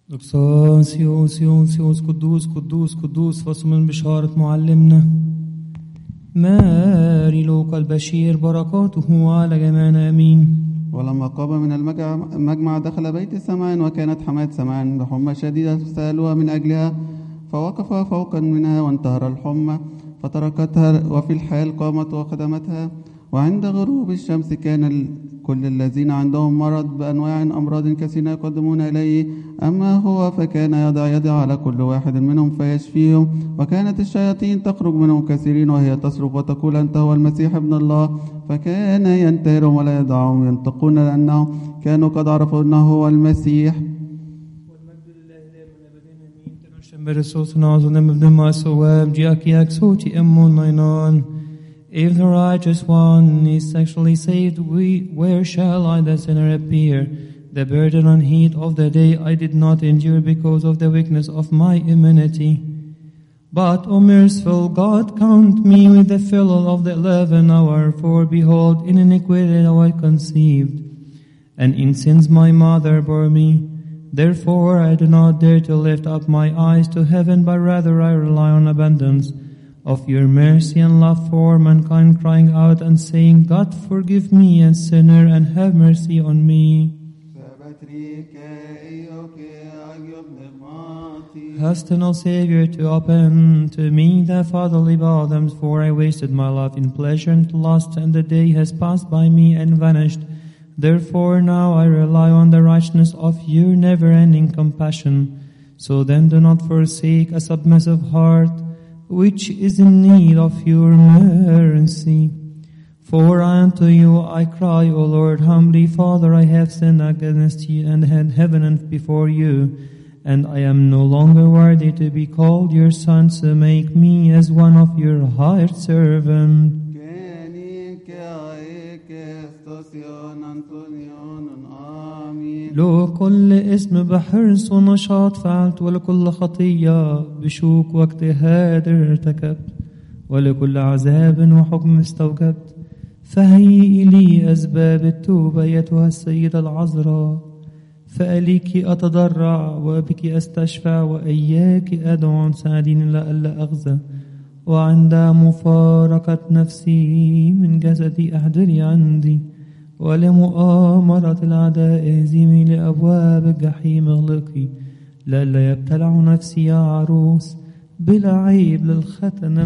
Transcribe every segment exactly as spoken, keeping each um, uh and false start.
دكسان سيون سيون سيوس قدوس قدوس قدوس فصل من بشارة معلمنا ماري لوقا البشير بركاته على جميعنا امين. ولما قام من المجمع دخل بيت السماء وكانت حماة سماء بحمى شديدة سألوها من أجلها فوقف فوقا منها وانتهر الحمى فتركتها وفي الحال قامت وخدمتها. وعند غروب الشمس كان كل الذين عندهم مرض بأنواع أمراض كثيرة يقدمون إليه، أما هو فكان يضع يده على كل واحد منهم فيشفيهم. وكانت الشياطين تخرج منهم كثيرين وهي تصرخ وتقول أنت هو المسيح ابن الله، فكان ينتهرهم ولا يدعهم ينطقون لأنهم كانوا قد عرفوا أنه هو المسيح. والمجد لله دائما أبدا آمين. تنشم برسوس نازل ابن ما سواب جاك ياك صوتي أمون نينان. If the righteous one is sexually saved, we, where shall I the sinner appear? The burden and heat of the day I did not endure because of the weakness of my humanity. But, O merciful God, count me with the fellow of the eleventh hour, for behold, in iniquity I was conceived, and in sins my mother bore me. Therefore I do not dare to lift up my eyes to heaven, but rather I rely on abundance of your mercy and love for mankind, crying out and saying, God, forgive me, a sinner, and have mercy on me. Hast no Savior to open to me the fatherly bosoms, for I wasted my life in pleasure and lust, and the day has passed by me and vanished. Therefore now I rely on the righteousness of your never-ending compassion. So then do not forsake a submissive heart, which is in need of your mercy. For unto you I cry, O Lord, humbly, Father, I have sinned against you and had heaven and before you, and I am no longer worthy to be called your son, so make me as one of your hired servants. لو كل اسم بحرص ونشاط فعلت، ولكل خطية بشوك واجتهاد ارتكبت، ولكل عذاب وحكم استوجبت، فهيئي لي أسباب التوبة أيتها السيدة العذراء، فإليك أتضرع وبك أستشفع وإياك أدعو ساعديني لألا أغزى، وعند مفارقة نفسي من جسدي أحضري عندي، ولمؤامرة الأعداء اهزمي لأبواب الجحيم اغلقي، لئلا يبتلع نفسي يا عروس بلا عيب للختن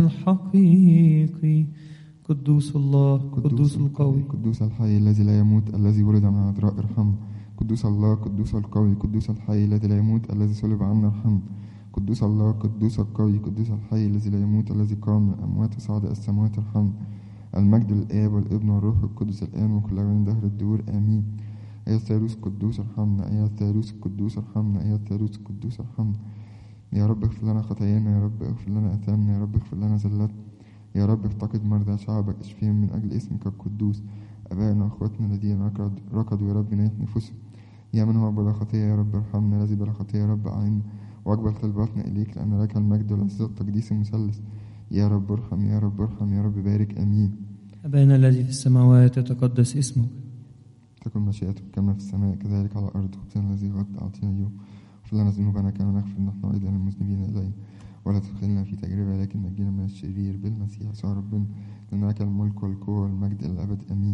الحقيقي. قدوس الله قدوس القوي قدوس الحي الذي لا يموت الذي ولد من عذراء ارحم. قدوس الله قدوس القوي قدوس الحي الذي لا يموت الذي صلب عنا ارحم. قدوس الله قدوس القوي قدوس الحي الذي لا يموت الذي قام من الأموات وصعد السماوات ارحم. المجد للآب والابن والروح القدس الآن وكل من دهر الدور آمين. أيها الثالوث القدوس ارحمنا، أيها الثالوث القدوس ارحمنا، أيها الثالوث القدوس ارحمنا. يا رب اغفر لنا خطايانا، يا رب اغفر لنا أثامنا، يا رب اغفر لنا زلاتنا، يا رب افتقد مرضى شعبك اشفيهم من أجل اسمك القدوس. أبائنا وأخواتنا الذين ركضوا يا رب نايح نفوسهم، يا من هو بلا خطية يا رب ارحمنا، الذي بلا خطية يا رب أعنا، واقبل طلباتنا إليك لأن لك المجد والعزة والتقديس المثلث. يا رب ارحم يا رب ارحم يا رب بارك آمين. أبانا الذي في السماوات يتقدس اسمك، تكن مشيئتك كما في السماء كذلك على الأرض. خبزنا الذي غد أعطينا اليوم، واغفر لنا ذنوبنا كما نغفر نحن أيضا للمذنبين إلينا، ولا تدخلنا في تجربة لكن نجينا من الشرير بالمسيح يسوع ربنا، لأنك الملك والقوة والمجد إلى الأبد آمين.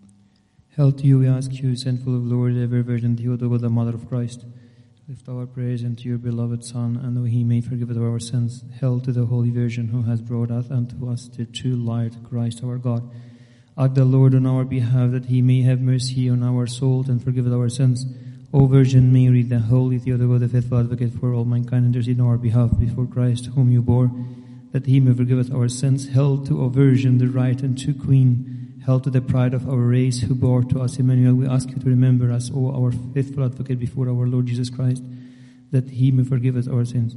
Hail to you, we ask you, sinful of Lord, ever Virgin Theotokos, the Mother of Christ. Lift our prayers unto your beloved Son, and that he may forgive us our sins. Hail to the Holy Virgin, who has brought us unto us the true light, Christ our God. Ask the Lord on our behalf, that he may have mercy on our souls and forgive us our sins. O Virgin Mary, the Holy Theotokos, the faithful advocate for all mankind, intercede on our behalf before Christ, whom you bore, that he may forgive us our sins. Hail to O Virgin, the right and true Queen. Hail to the pride of our race, who bore to us Emmanuel. We ask you to remember us, O our faithful advocate before our Lord Jesus Christ, that he may forgive us our sins.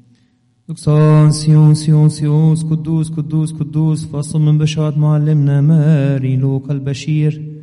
دكسان سيون سيون سيوس قدوس قدوس قدوس فصل من بشارة معلمنا ماري لوقا البشير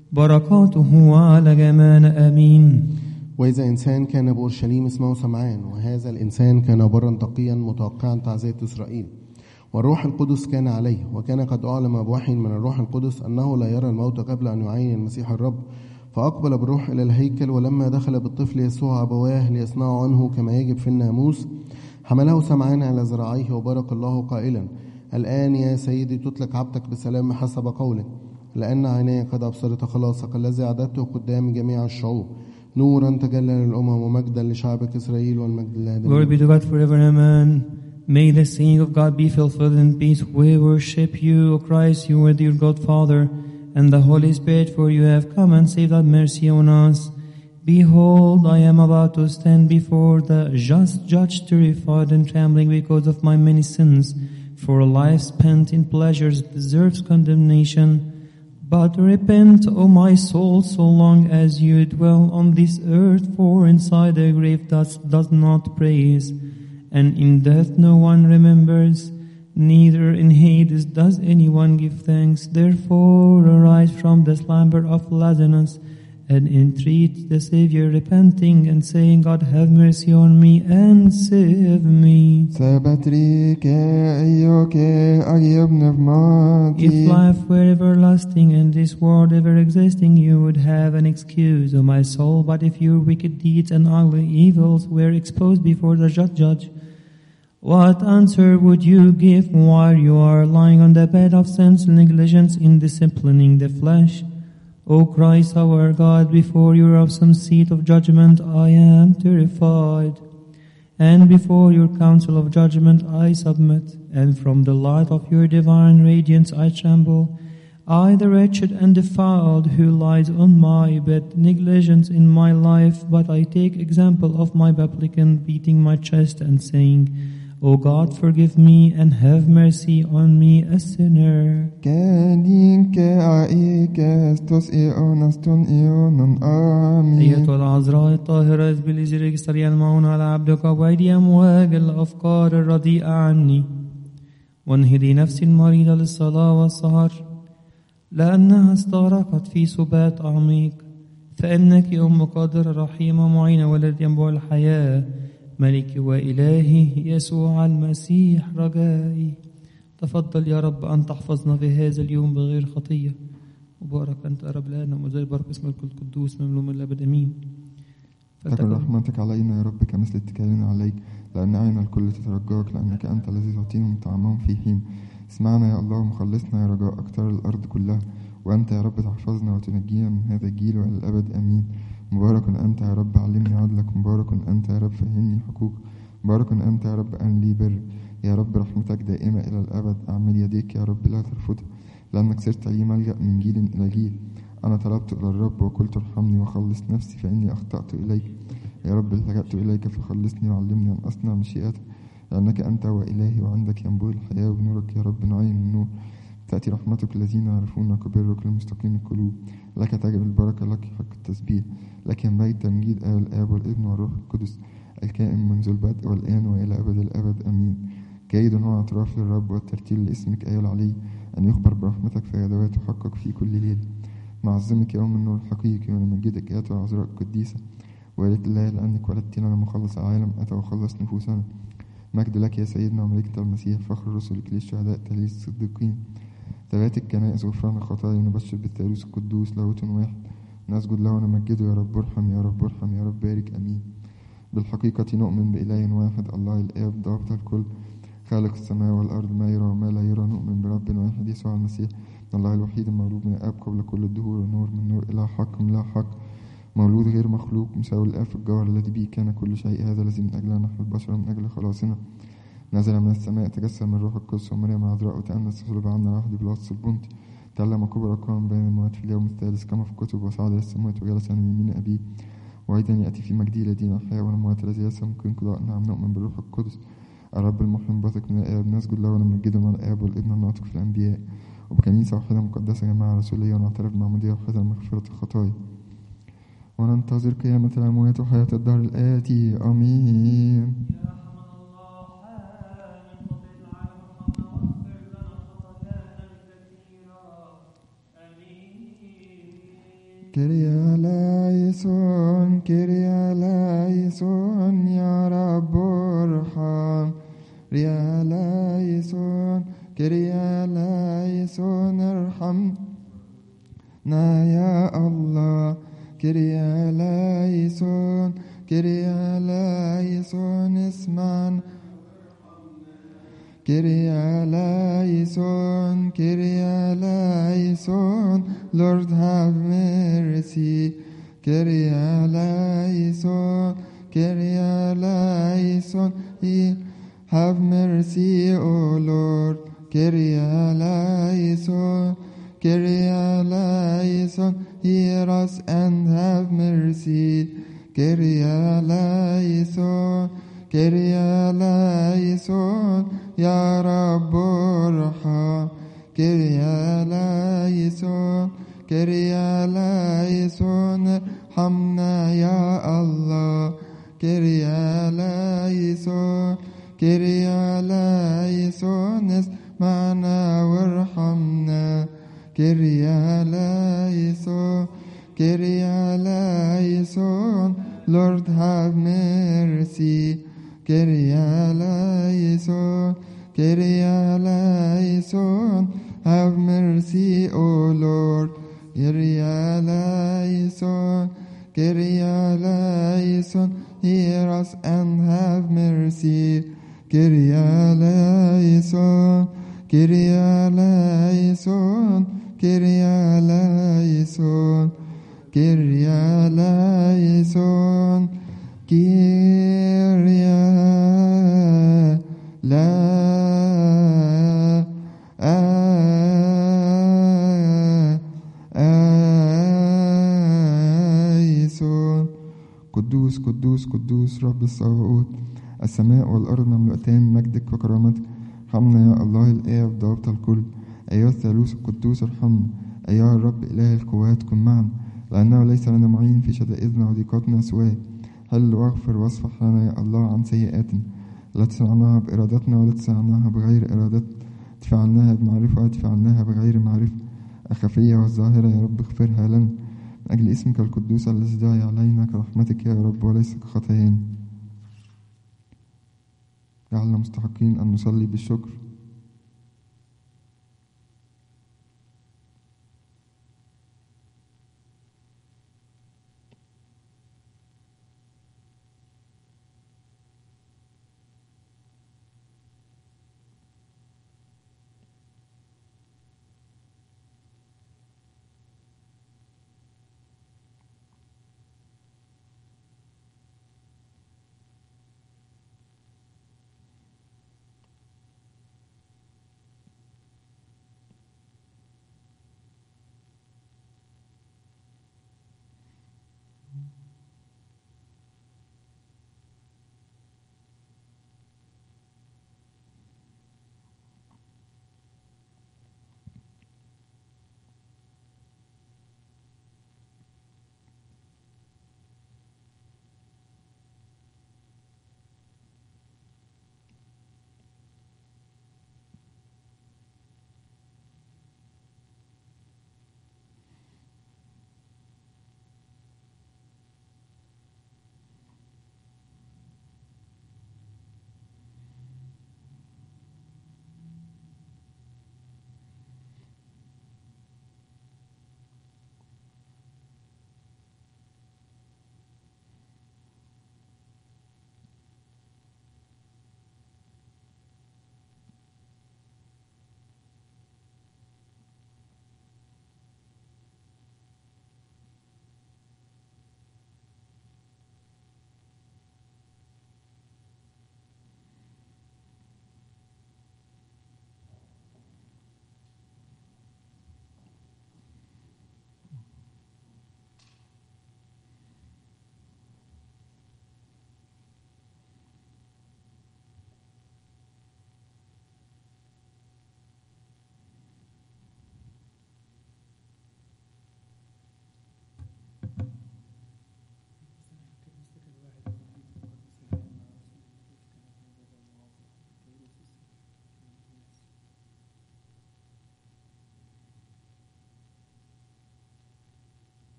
بركاته على جميعنا آمين. وإذا إنسان كان بأورشليم اسمه سمعان، وهذا الإنسان كان برا تقيا متوقعا تعزية إسرائيل، والروح القدس كان عليه، وكان قد أعلم بوحي من الروح القدس أنه لا يرى الموت قبل أن يعين المسيح الرب. فأقبل بالروح إلى الهيكل، ولما دخل بالطفل يسوع أبواه ليصنعوا عنه كما يجب في الناموس، حمله سمعان على ذراعيه وبارك الله قائلا: الآن يا سيدي تطلق عبدك بسلام حسب قولك، لأن عيني قد أبصرت خلاصك الذي أعددته قدام جميع الشعوب، نورا تجلى للأمم ومجدا لشعبك إسرائيل والمجد لله. Glory be to God forever. Amen. May the saying of God be fulfilled in peace. We worship you, O Christ, you are dear God Father, and the Holy Spirit, for you have come and saved our mercy on us. Behold, I am about to stand before the just judge, terrified and trembling because of my many sins. For a life spent in pleasures deserves condemnation. But repent, O my soul, so long as you dwell on this earth, for inside the grave does, does not praise, and in death no one remembers, neither in Hades does anyone give thanks. Therefore arise from the slumber of laziness, and entreat the Savior, repenting and saying, God have mercy on me and save me. If life were everlasting and this world ever existing, you would have an excuse, O my soul. But if your wicked deeds and ugly evils were exposed before the just judge, what answer would you give while you are lying on the bed of sin's negligence in disciplining the flesh? O Christ our God, before your awesome seat of judgment I am terrified, and before your council of judgment I submit, and from the light of your divine radiance I tremble. I, the wretched and defiled, who lies on my bed, negligence in my life, but I take example of my publican, beating my chest and saying, O God, forgive me and have mercy on me, a sinner. أيتها العذراء الطاهرة اذبلي زرك سريعا معون على عبدك وأيدي أمواج الأفكار الرديئة عني، وانهدي نفسي المريضة للصلاة والسهر، لأنها استغرقت في سبات عميق، فإنك أم قادرة رحيمة معينة والذي ينبع الحياة، ملكي وإلهي يسوع المسيح رجائي. تفضل يا رب أن تحفظنا في هذا اليوم بغير خطية. مبارك أنت يا رب لنا ومزال بارك اسمك القدوس مملوء من الأبد أمين. تكن رحمتك علينا يا رب كمثل اتكالنا عليك، لأن عين الكل تترجاك، لأنك أنت الذي تعطيهم طعامهم في حين. اسمعنا يا الله مخلصنا يا رجاء أكثر الأرض كلها، وأنت يا رب تحفظنا وتنجينا من هذا الجيل وإلى الأبد أمين. مبارك أنت يا رب علمني عدلك، مبارك أنت يا رب فهمني حقوق، مبارك أنت يا رب أن لي بر. يا رب رحمتك دائمة إلى الأبد، أعمل يديك يا رب لا ترفضها، لأنك صرت لي ملجأ من جيل إلى جيل. أنا طلبت إلى الرب وقلت ارحمني وخلص نفسي، فإني أخطأت إليك. يا رب لجأت إليك فخلصني وعلمني أن أصنع مشيئتك، لأنك أنت هو إلهي وعندك ينبوع الحياة، وبنورك يا رب نعين النور. تأتي رحمتك الذين يعرفونك برك المستقيم القلوب، لك تجب البركة، لك حق التسبيح، لك ينبغي تمجيد آية الآب والابن والروح القدس، الكائن منذ البدء والآن وإلى أبد الأبد أمين. جيد هو اعتراف للرب والترتيل لاسمك أيها العلي، أن يخبر برحمتك في يدوات حقك في كل ليل. نعظمك يوم النور الحقيقي ونمجدك أيها العذراء القديسة، ويلك الله لأنك ولدتنا لمخلص العالم، أتى وخلص نفوسنا. مجد لك يا سيدنا وملكة المسيح، فخر الرسل، كليل الشهداء، تهليل الصديقين، ثبات الكنائس، غفران الخطايا، نبشر بالثالوث القدوس لاهوت واحد، نسجد له ونمجده. يا رب ارحم، يا رب ارحم، يا رب بارك أمين. بالحقيقة نؤمن بإله واحد الله الآب ضابط الكل، خالق السماء والأرض، ما يرى وما لا يرى. نؤمن برب واحد يسوع المسيح الله الوحيد المولود من الآب قبل كل الدهور، ونور من نور، إله حق من إله حق، مولود غير مخلوق، مساوي الآب في الجوهر، الذي به كان كل شيء. هذا الذي من أجلنا نحن البشر من أجل خلاصنا نزل من السماء، تجسد من روح القدس ومريم العذراء، وتأنس صلب عنا العهد بلاطس البنطي، تعلم كبر أقوام بين الموت في اليوم الثالث كما في الكتب، وصعد إلى السماوات وجلس عن يمين أبيه، وأيضا يأتي في مجده لدين الحياة والأموات، الذي ليس ممكن قضاء. نعم نؤمن بالروح القدس الرب المحيي المنبثق من الآب، نسجد له ونمجده مع الآب والابن الناطق في الأنبياء، وبكنيسة واحدة مقدسة جماعة رسولية، ونعترف بمعمودية واحدة لمغفرة الخطايا، وننتظر قيامة الأموات وحياة الدهر الآتي. آمين. كريا لايسون كريا لايسون يا رب ارحم، كريا لايسون كريا لايسون ارحمنا يا الله، كيريا لايسون كيريا لايسون اسمعنا كيريا لايسون كيريا لايسون Lord have mercy كيريا لايسون كيريا لايسون have mercy O Lord كيريا لايسون كيريا لايسون hear us and have mercy كيريا لايسون كيريا لايسون يا رب ارحم كيريا لايسون كيريا لايسون ارحمنا يا الله كيريا لايسون كيريا لايسون اسمعنا وارحمنا كيريا لايسون كيريا لايسون Lord have mercy كيريا لايسون كيريا لايسون have mercy O Lord كيريا لايسون كيريا لايسون hear us and have mercy كيريا لايسون كيريا لايسون كيريا لايسون كيريا لايسون كيريا لايسون قدوس قدوس قدوس رب الصباوت السماء والأرض مملوءتان مجدك وكرامتك ارحمنا يا الله الآب ضابط الكل أيها الثالوث القدوس ارحمنا أيها الرب إله القوات كن معنا لأنه ليس لنا معين في شدائدنا وضيقاتنا سواك حل واغفر واصفح لنا يا الله عن سيئاتنا التي صنعناها بإرادتنا والتي صنعناها بغير إرادتنا فعلناها بمعرفة والتي فعلناها بغير معرفة الخفية والظاهرة يا رب اغفرها لنا من أجل اسمك القدوس الذي داعي علينا كرحمتك يا رب وليس كخطايانا جعلنا مستحقين أن نصلي بالشكر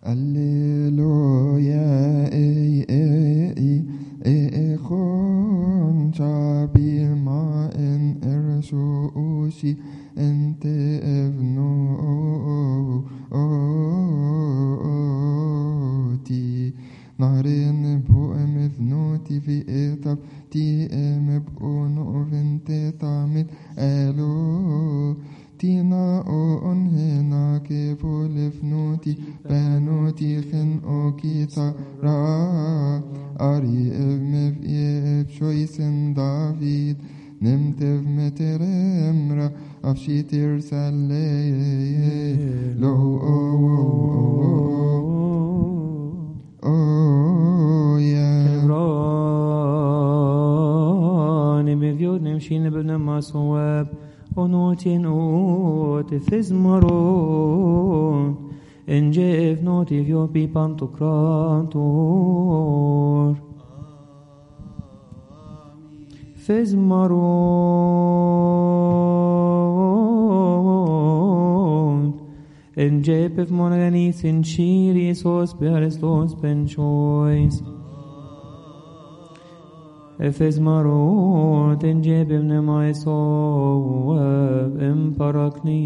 Alleluia, ei, ei, ei, خون شعبي ما إن إرشوشي أنت ابنوتي نهرين بو مذنوتي في إطب تي ام بقونو فنت طعمت ألو تينا أون هنا كيفو لفنوتي بانوتي خن أوكي ترى أري ابن في شويسن دافيد نمت في مترمرة أفشي ترسل لي لو أوه يا راني بفيود نمشي نبنى ما صواب ونوتين اوت فزمرون ان جيف نوتي فيو بي بانتوكرانتور فزمرون ان جيف مونغانيس ان شيري سوس بيرستوس بنشويس Efes marot en jebim ne maisov em parakni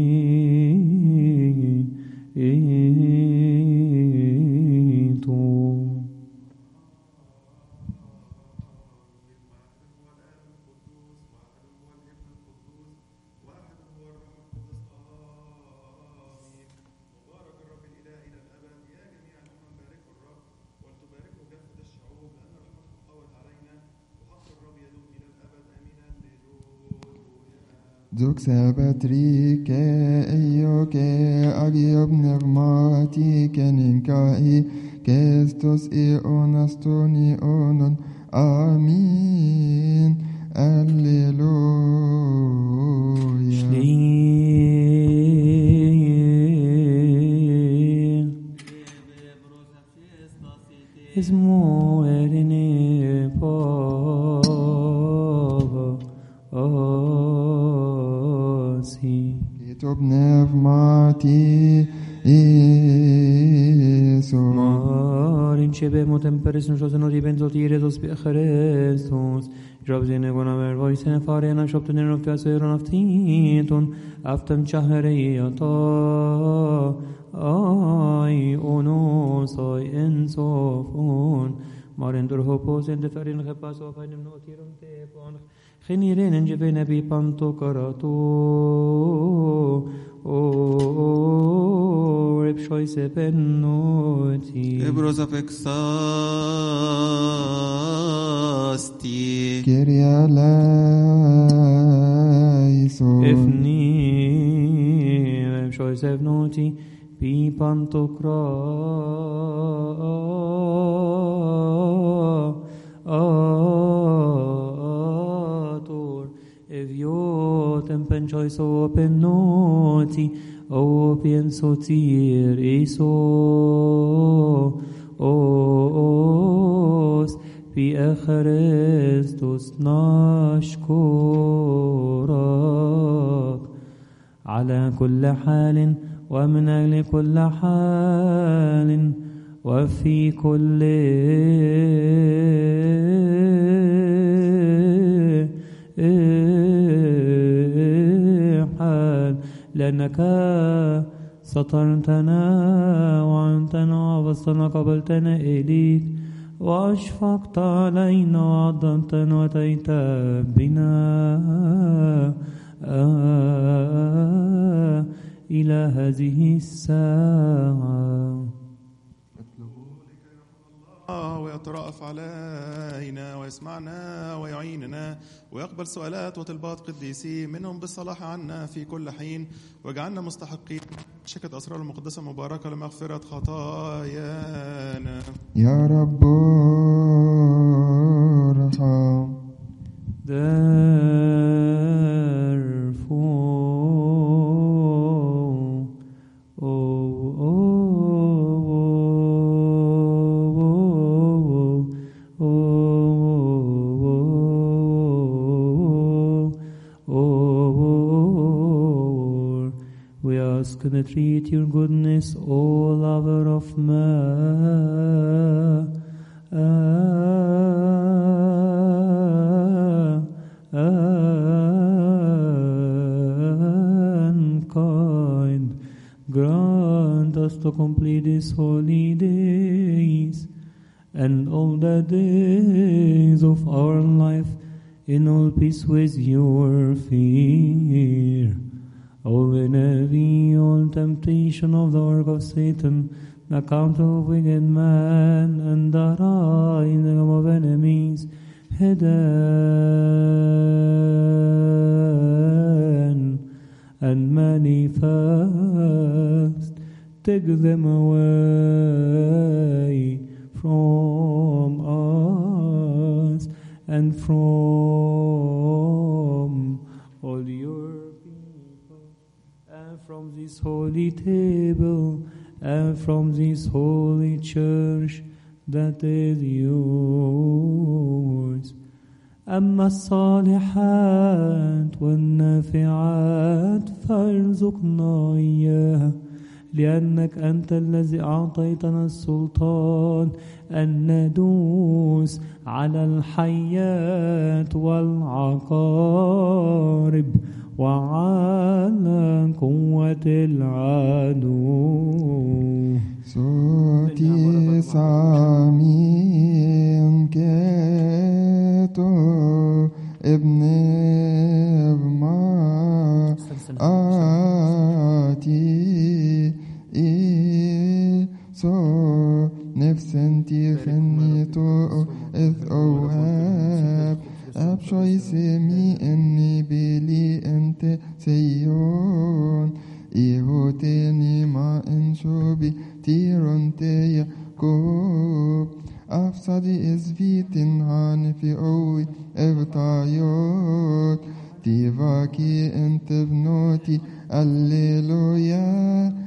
tu. Zuk sabatri ke iyo ke agiob nevmati keninkai kestos ionastoni onon amin alleluia Shlir Ismo erine pava osi Kitob nevmati iso Marin shebe motem perisum shosen odi benzotire dos bi Christus Jobzine gona ver voisene farena shoptene noktaseron aftinton aftem chahreyata ay onos ay ensofon Marin dur hopos in de ferin gepas of einem notirum te pon Geniren en jebe nebi panto karato o rep shoyse penoti Ebros afexasti Kyria eleison Ifni rep shoyse penoti pi panto krator eviotem penchoiso penoti o pensotir iso os pi Christus نشكرك على كل حال ومن أجل كل حال وفي كل حال لأنك سترتنا وعنتنا وبسطنا قبلتنا إليك وأشفقت علينا وعظمتنا وأتيت بنا آه إلى هذه الساعة ويترأف علينا ويسمعنا ويعيننا ويقبل سؤالات وطلبات قديسي منهم بالصلاح عنا في كل حين واجعلنا مستحقين شكة أسرار المقدسة مباركة لمغفرة خطايانا يا رب ارحم Therefore, oh, oh, oh, oh, oh, oh, we ask us entreat your goodness, O lover of mankind. Grant us to complete these holy days and all the days of our life in all peace with your fear. All envy, all temptation of the work of Satan, the account of wicked man, and the rising of enemies, hidden and manifest, take them away from us and from all your people, and from this holy table, and from this holy church that is yours. أما الصالحات والنافعات فارزقنا إياها، لأنك أنت الذي أعطيتنا السلطان أن ندوس على الحيات والعقارب وعلى قوة العدو. صوتي سامين كيتو ابن ما آتي إيسو نفسنتي خنيتو إذ أوهاب أبشوي سمي إني بلي أنت سيون إيهوتيني ما إنشوبي تيرون تيكوب أفصدي إزفيتن هاني في أوي إبطايوك تيفاكي أنت بنوتي الليلويا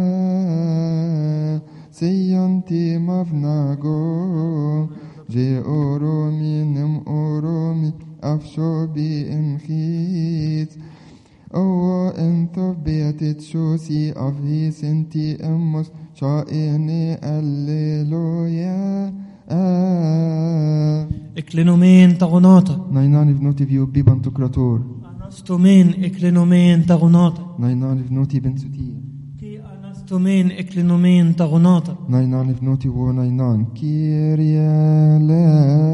آه سيونتي مفناغو جي أورومي نم أورومي أفشوبي إنخيت أو أنتو بيتت شوسي أفهي سنتي أمس شائني الليلويا آه إكلينومين تغناطة ناينان بنوتي فيو بيبان تكراتور أنستومين إكلينومين تغناطة ناينان بنوتي بنسوتي كي أنستومين إكلينومين تغناطة ناينان بنوتي و ناينان كيريا لا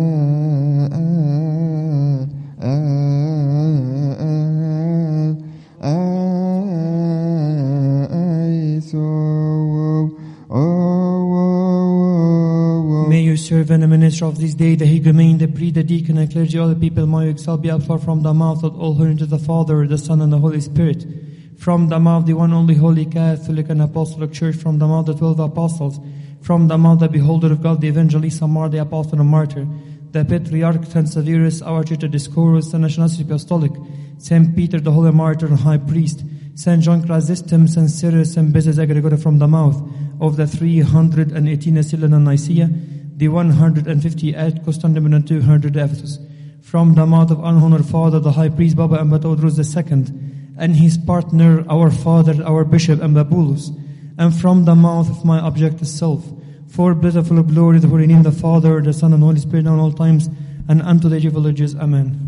آه آه آه May you serve and the minister of this day, the hegumen, the priest, the deacon, and clergy, all the people, may you excel, be upheld from the mouth of all who to the Father, the Son, and the Holy Spirit. From the mouth, the one only holy Catholic and Apostolic Church, from the mouth, the twelve apostles, from the mouth, the beholder of God, the evangelist, Samar, the apostle and martyr, the patriarch, Saint Severus, our church, the Discourse, the Nationality Apostolic, Saint Peter, the holy martyr and high priest, Saint John Chrysostom, Saint Cyrus, and Basil Gregory, from the mouth of the three hundred eighteen Asylum and Nicaea, the one hundred fifty-eight Constantinople and two hundred Ephesus. From the mouth of unhonored father, the high priest Baba Ambatodros the second, and his partner, our father, our bishop Ambabulus, and from the mouth of my objective self, for blessed full of glory, the holy name, the Father, the Son, and Holy Spirit, now and all times, and unto the age of ages. Amen.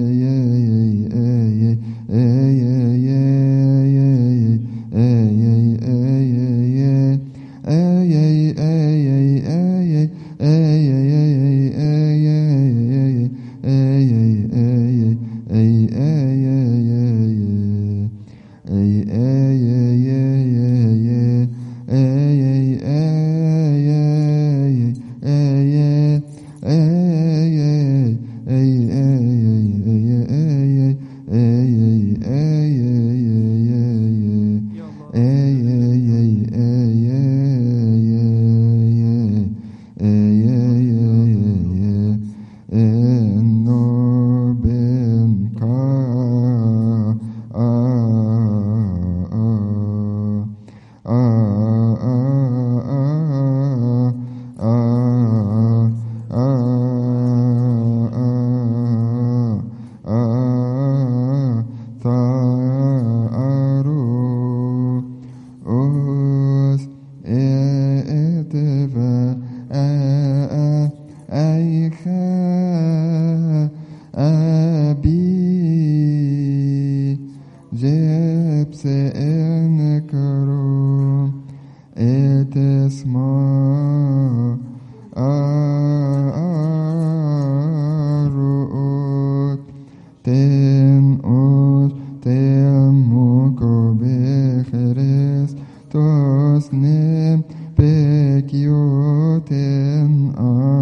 yeah, yeah. لبس إنكرم اتسمع أرؤوت تنقش تيمك بخريستوس نم بكيوتن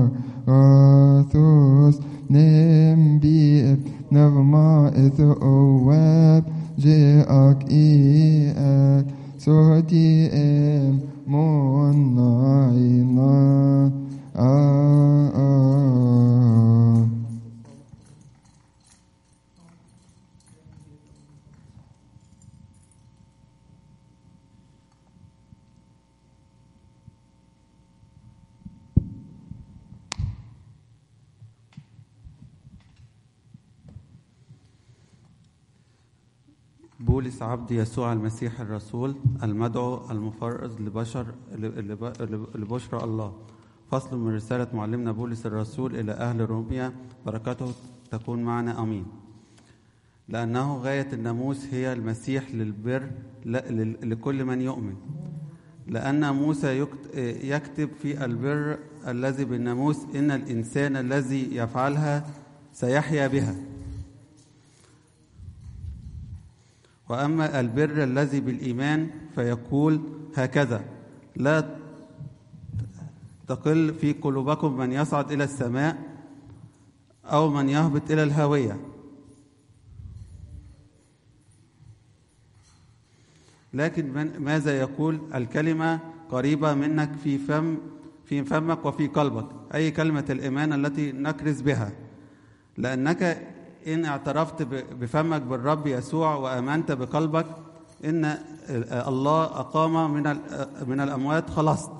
آثوس نم بيت نغمى إذ أواب جاءك إياك صوتي إم منعينا آه آه بولس عبد يسوع المسيح الرسول المدعو المفرز لبشر لبشرى الله. فصل من رسالة معلمنا بولس الرسول إلى أهل روميا، بركاته تكون معنا أمين. لأنه غاية الناموس هي المسيح للبر لكل من يؤمن، لأن موسى يكتب في البر الذي بالناموس إن الإنسان الذي يفعلها سيحيا بها، وأما البر الذي بالإيمان فيقول هكذا: لا تقل في قلوبكم من يصعد إلى السماء أو من يهبط إلى الهاوية، لكن من ماذا يقول؟ الكلمة قريبة منك في فم في فمك وفي قلبك، أي كلمة الإيمان التي نكرز بها، لأنك إن اعترفت بفمك بالرب يسوع وآمنت بقلبك إن الله أقام من من الأموات خلصت.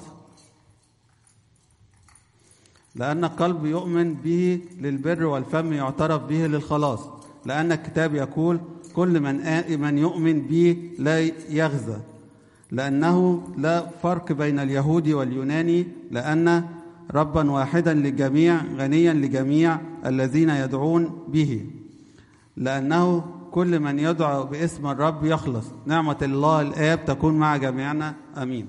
لأن القلب يؤمن به للبر والفم يعترف به للخلاص، لأن الكتاب يقول: كل من من يؤمن به لا يغزى، لأنه لا فرق بين اليهودي واليوناني، لأن ربا واحدا للجميع غنيا لجميع الذين يدعون به، لأنه كل من يدعو باسم الرب يخلص. نعمة الله الآب تكون مع جميعنا، آمين.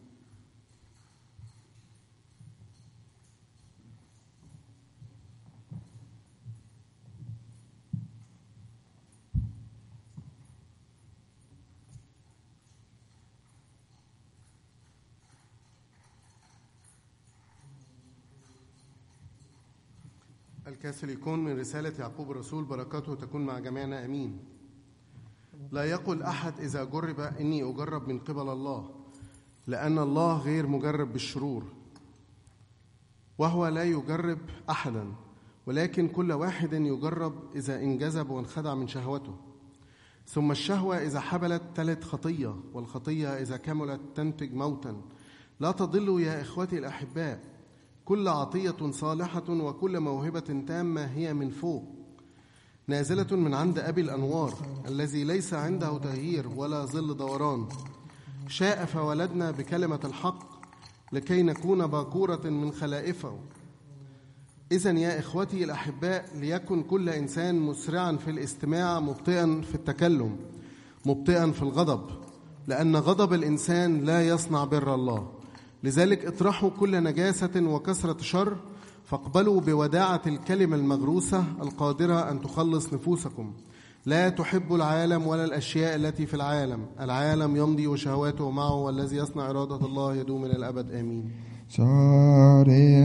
الكاثوليكون من رسالة يعقوب الرسول، بركاته تكون مع جميعنا، أمين. لا يقل أحد إذا جرب إني أجرب من قبل الله، لأن الله غير مجرب بالشرور، وهو لا يجرب أحدا، ولكن كل واحد يجرب إذا انجذب وانخدع من شهوته. ثم الشهوة إذا حبلت تلد خطية، والخطية إذا كملت تنتج موتا. لا تضلوا يا إخوتي الأحباء، كل عطية صالحة وكل موهبة تامة هي من فوق، نازلة من عند أبي الأنوار، الذي ليس عنده تغيير ولا ظل دوران. شاء فولدنا بكلمة الحق لكي نكون باكورة من خلائفه. إذن يا إخوتي الأحباء، ليكن كل إنسان مسرعا في الاستماع، مبطئا في التكلم، مبطئا في الغضب، لأن غضب الإنسان لا يصنع بر الله. لذلك اطرحوا كل نجاسة وكثرة شر، فاقبلوا بوداعة الكلمة المغروسة القادرة أن تخلص نفوسكم. لا تحبوا العالم ولا الأشياء التي في العالم. العالم يمضي وشهواته معه، والذي يصنع إرادة الله يدوم إلى الأبد، آمين. شاري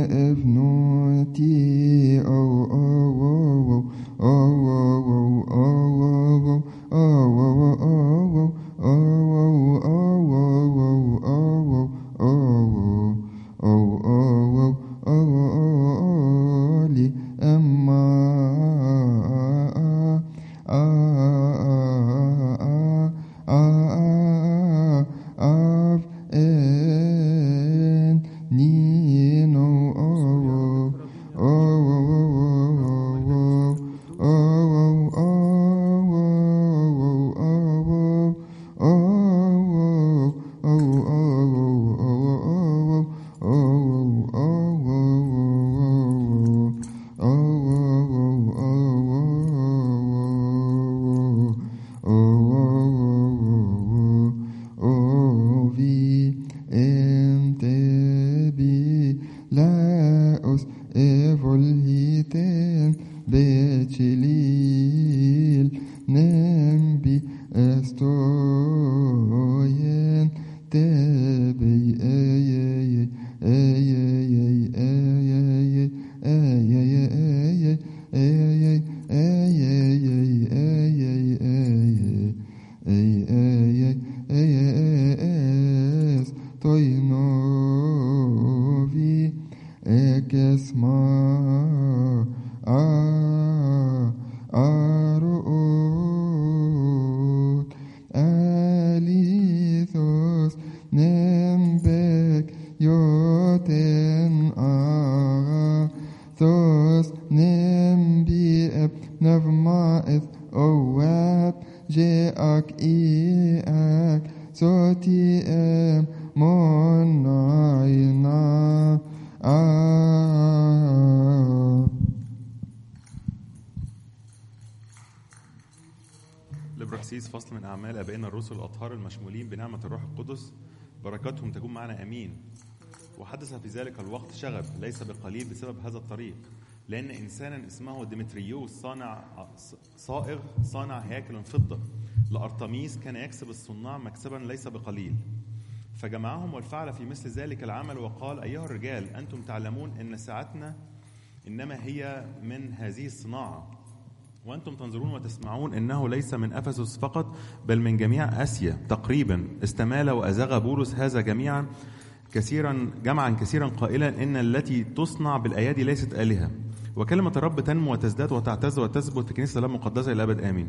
ابنتي أو أو أو أو أو oh, oh, oh. ek soti em monaina ah. لبركسيس فصل من أعمال أبائنا الرسل الأطهار المشمولين بنعمة الروح القدس بركاتهم تكون معنا أمين. وحدث في ذلك الوقت شغب ليس بقليل بسبب هذا الطريق، لأن إنسانا اسمه ديمتريوس صانع صائغ صانع هياكل فضة لأرطميس كان يكسب الصناع مكسبا ليس بقليل، فجمعهم والفعل في مثل ذلك العمل وقال: أيها الرجال، أنتم تعلمون أن ساعتنا إنما هي من هذه الصناعة، وأنتم تنظرون وتسمعون إنه ليس من أفسس فقط بل من جميع آسيا تقريبا استمال وأزاغ بولس هذا جميعا كثيرا جمعا كثيرا قائلا إن التي تصنع بالأيادي ليست آلهة، وكلمة الرب تنمو وتزداد وتعتز وتثبت في كنيسة الله المقدسة إلى الأبد آمين.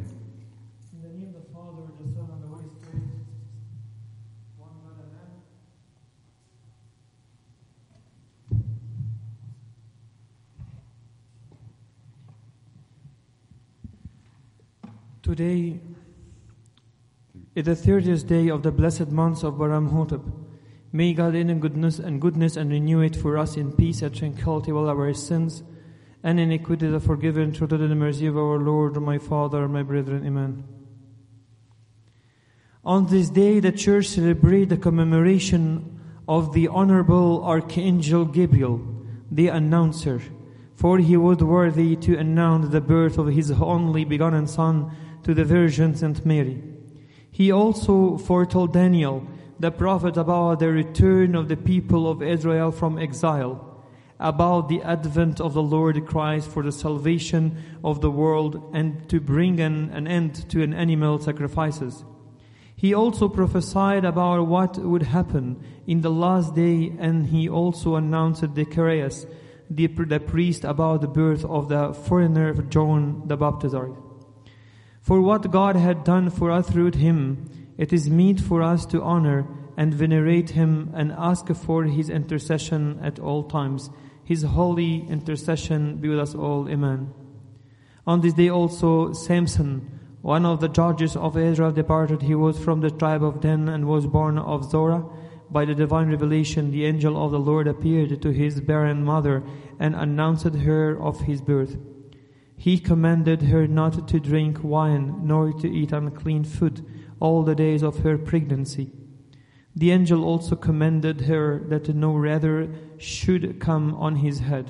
Today is the thirtieth day of the blessed month of Baram Hotep. May God in goodness and goodness and renew it for us in peace and tranquility while our sins and iniquities are forgiven through the mercy of our Lord, my Father, my brethren. Amen. On this day, the Church celebrates the commemoration of the Honorable Archangel Gabriel, the Announcer, for he was worthy to announce the birth of his only begotten Son to the Virgin Saint Mary. He also foretold Daniel, the prophet, about the return of the people of Israel from exile, about the advent of the Lord Christ for the salvation of the world and to bring an, an end to an animal sacrifices. He also prophesied about what would happen in the last day, and he also announced Zacharias, the, the priest, about the birth of the foreigner John the Baptizer. For what God had done for us through him, it is meet for us to honor and venerate him and ask for his intercession at all times. His holy intercession be with us all. Amen. On this day also Samson, one of the judges of Israel, departed. He was from the tribe of Dan and was born of Zorah. By the divine revelation, the angel of the Lord appeared to his barren mother and announced her of his birth. He commanded her not to drink wine, nor to eat unclean food all the days of her pregnancy. The angel also commanded her that no rather should come on his head.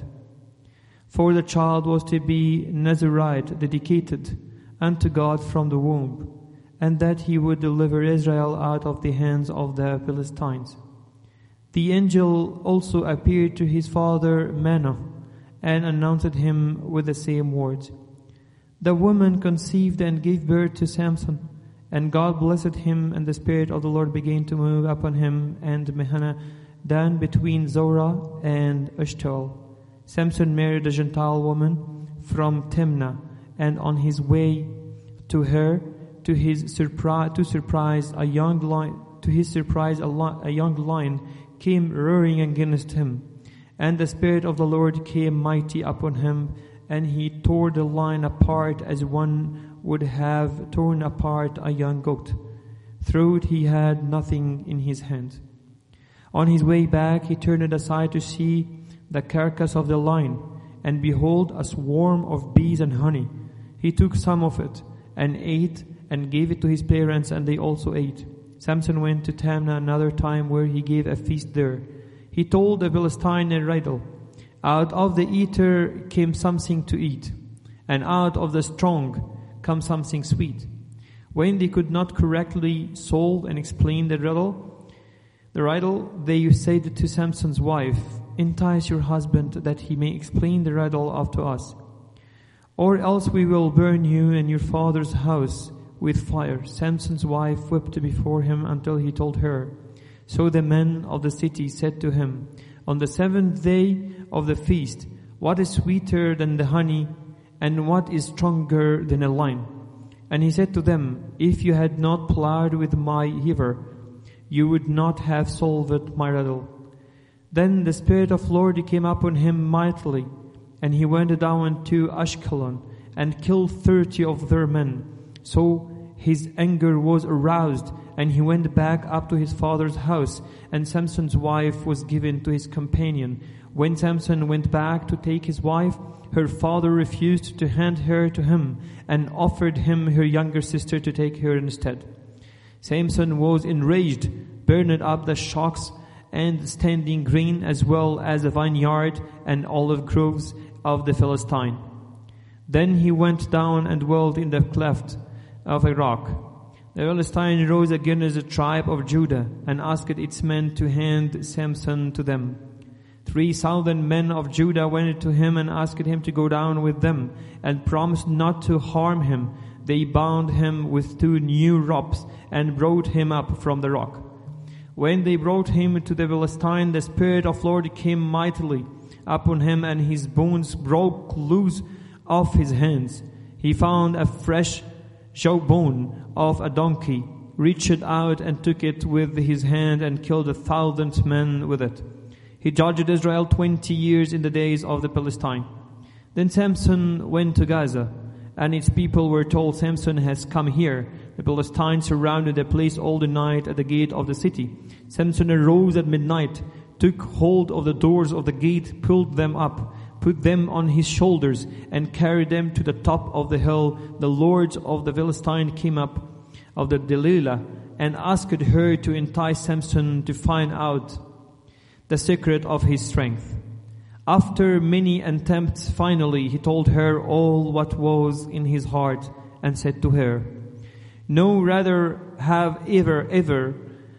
For the child was to be Nazirite, dedicated unto God from the womb, and that he would deliver Israel out of the hands of the Philistines. The angel also appeared to his father Manoah, and announced him with the same words. The woman conceived and gave birth to Samson, and God blessed him, and the Spirit of the Lord began to move upon him, and Mahana down between Zorah and Eshtaol. Samson married a Gentile woman from Timnah, and on his way to her, to his surprise, to surprise a young lion, to his surprise a, li- a young lion came roaring against him. And the Spirit of the Lord came mighty upon him, and he tore the lion apart as one would have torn apart a young goat. Through it he had nothing in his hand. On his way back he turned aside to see the carcass of the lion, and behold, a swarm of bees and honey. He took some of it, and ate, and gave it to his parents, and they also ate. Samson went to Timnah another time, where he gave a feast there. He told the Philistine a riddle. Out of the eater came something to eat, and out of the strong comes something sweet. When they could not correctly solve and explain the riddle, the riddle, they said to Samson's wife, "Entice your husband, that he may explain the riddle unto us, or else we will burn you and your father's house with fire." Samson's wife wept before him until he told her. So the men of the city said to him, "On the seventh day of the feast, what is sweeter than the honey, and what is stronger than a lion?" And he said to them, "If you had not plowed with my heifer, you would not have solved my riddle." Then the Spirit of the Lord came upon him mightily, and he went down to Ashkelon and killed thirty of their men. So his anger was aroused, and he went back up to his father's house, and Samson's wife was given to his companion. When Samson went back to take his wife, her father refused to hand her to him, and offered him her younger sister to take her instead. Samson was enraged, burned up the shocks and standing grain, as well as a vineyard and olive groves of the Philistine. Then he went down and dwelt in the cleft of a rock. The Philistine rose against the tribe of Judah and asked its men to hand Samson to them. Three thousand men of Judah went to him and asked him to go down with them, and promised not to harm him. They bound him with two new ropes and brought him up from the rock. When they brought him to the Philistine, the Spirit of the Lord came mightily upon him, and his bones broke loose off his hands. He found a fresh jawbone of a donkey, reached out and took it with his hand, and killed a thousand men with it. He judged Israel twenty years in the days of the Philistine. Then Samson went to Gaza, and its people were told, Samson has come here. The Philistines surrounded the place all the night at the gate of the city. Samson arose at midnight, took hold of the doors of the gate, pulled them up, put them on his shoulders, and carried them to the top of the hill. The lords of the Philistine came up of the Delilah and asked her to entice Samson to find out the secret of his strength. After many attempts, finally he told her all what was in his heart, and said to her, No, rather have ever, ever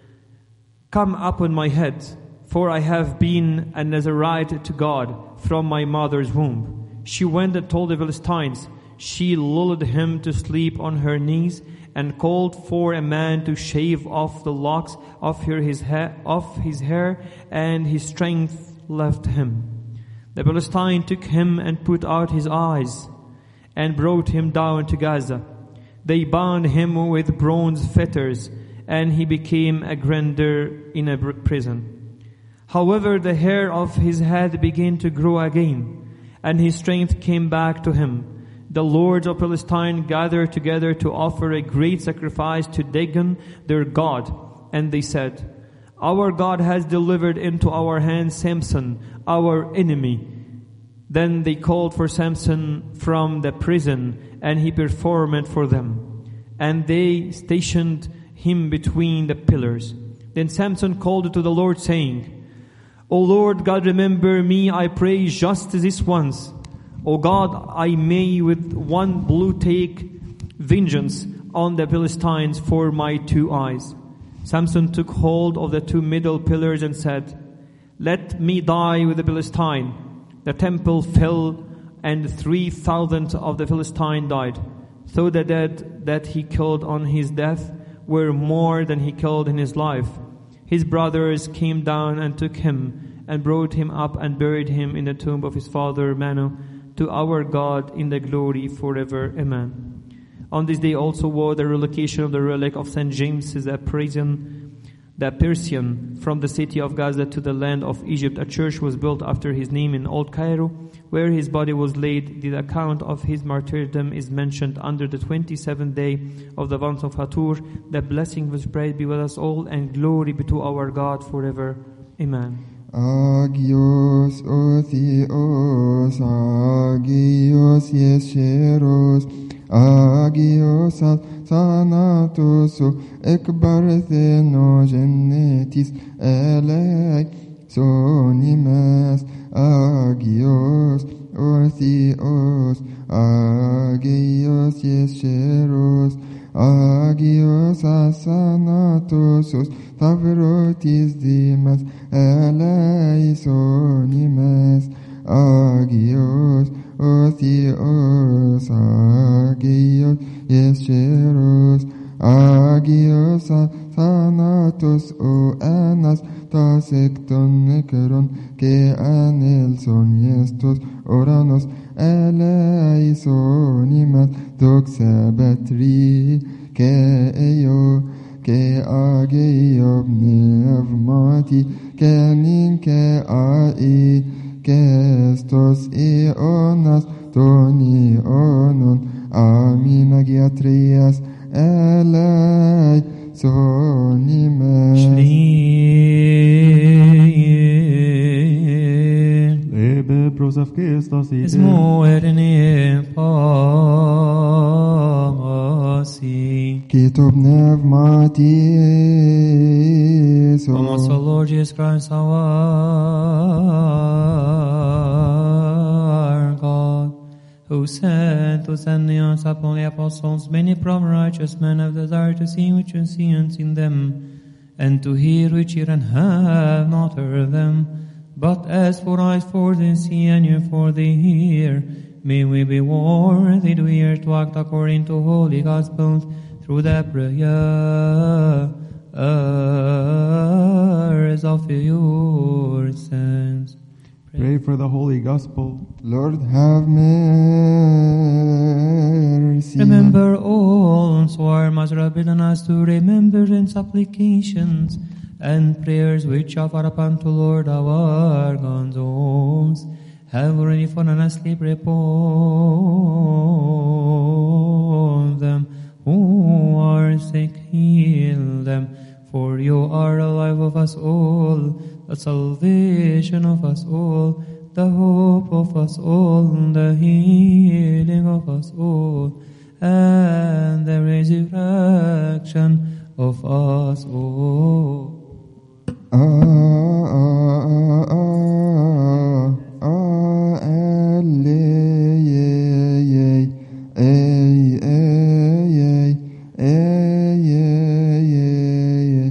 come upon my head, for I have been a Nazarite to God from my mother's womb. She went and told the Philistines. She lulled him to sleep on her knees, and called for a man to shave off the locks of her, his, hair, off his hair, and his strength left him. The Philistine took him and put out his eyes, and brought him down to Gaza. They bound him with bronze fetters, and he became a grinder in a prison. However, the hair of his head began to grow again, and his strength came back to him. The lords of Palestine gathered together to offer a great sacrifice to Dagon, their god. And they said, Our God has delivered into our hands Samson, our enemy. Then they called for Samson from the prison, and he performed for them. And they stationed him between the pillars. Then Samson called to the Lord, saying, O Lord God, remember me, I pray, just this once. O God, I may with one blow take vengeance on the Philistines for my two eyes. Samson took hold of the two middle pillars and said, Let me die with the Philistine. The temple fell, and three thousand of the Philistines died. So the dead that he killed on his death were more than he killed in his life. His brothers came down and took him, and brought him up and buried him in the tomb of his father Manoah, to our God in the glory forever. Amen. On this day also was the relocation of the relic of Saint James the Persian, the Persian from the city of Gaza to the land of Egypt. A church was built after his name in Old Cairo, where his body was laid. The account of his martyrdom is mentioned under the twenty-seventh day of the month of Hatur. The blessing was spread be with us all, and glory be to our God forever. Amen. Agios Otheos, Agios Yesheros, Agios Thanatos, Ekbartheno Genetis, Elei Sonimas, Agios Otheos, Agios Yesheros, Agios Asanatosos, Tavrotis Dimas, Eleisonimas, Agios Otheos, Agios Yesheros, Agios Athanatos, O Anas, Tasecton Necron, que Anelson Yestos, Oranos, Eleisonimas, Doxa Batri, que Eo, que Ageiob Neavmati, que Ninke Ai, que Estos Eonas, Toni Onon, Amin Agiatrias, elei sonime. Lebe prosaf Christos ide. Ismo erne pamasi. Kitub pneumati so. Almost our Lord Jesus Christ, our God, who said to send the us upon the apostles, many from righteous men have desired to see which you see and seen them, and to hear which hear and have not heard them. But as for eyes for they see and ear for they hear, may we be worthy to hear to act according to holy gospels through the prayers of your saints. Pray for the Holy Gospel. Lord, have mercy. Remember also our Master has bidden us to remember in supplications and prayers which offer upon to Lord our God, those have already fallen asleep, repose them. Who are sick, heal them. For you are alive of us all, the salvation of us all, the hope of us all, the healing of us all, and the resurrection of us all. Ah, ah, ah, ah, ah, elei, ei, ei, ei, ei,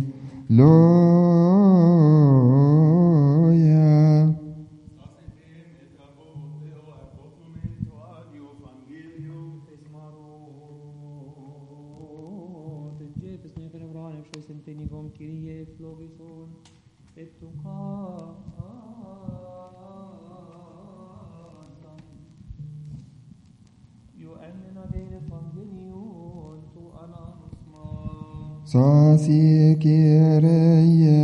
Loia. Sasi kireye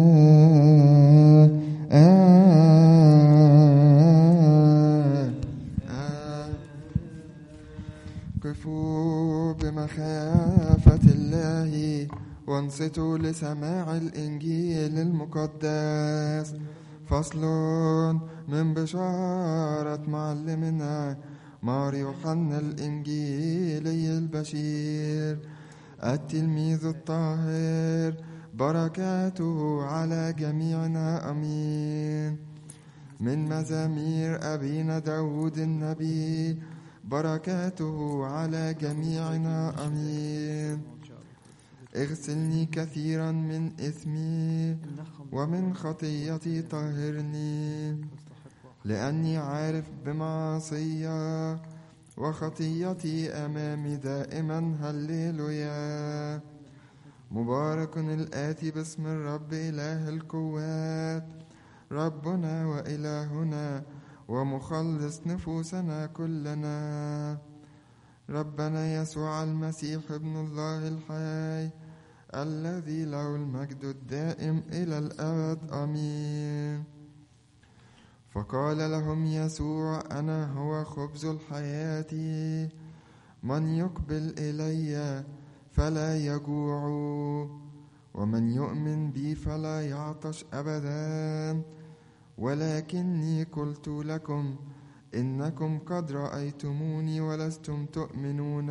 كفوا بمخافة الله وانصتوا لسماع الإنجيل المقدس. فصل من بشارة معلمنا مار يوحنا الإنجيلي البشير التلميذ الطاهر، بركاته على جميعنا أمين. من مزامير أبينا داود النبي، بركاته على جميعنا أمين. اغسلني كثيرا من إثمي ومن خطيتي طهرني، لأني عارف بمعصية وخطيتي أمامي دائما. هللويا. مبارك الآتي باسم الرب إله القوات، ربنا وإلهنا ومخلص نفوسنا كلنا، ربنا يسوع المسيح ابن الله الحي، الذي له المجد الدائم إلى الأبد. آمين. فقال لهم يسوع: أنا هو خبز الحياة، من يقبل إلي فلا يجوع، ومن يؤمن بي فلا يعطش أبدا. ولكني قلت لكم إنكم قد رأيتموني ولستم تؤمنون.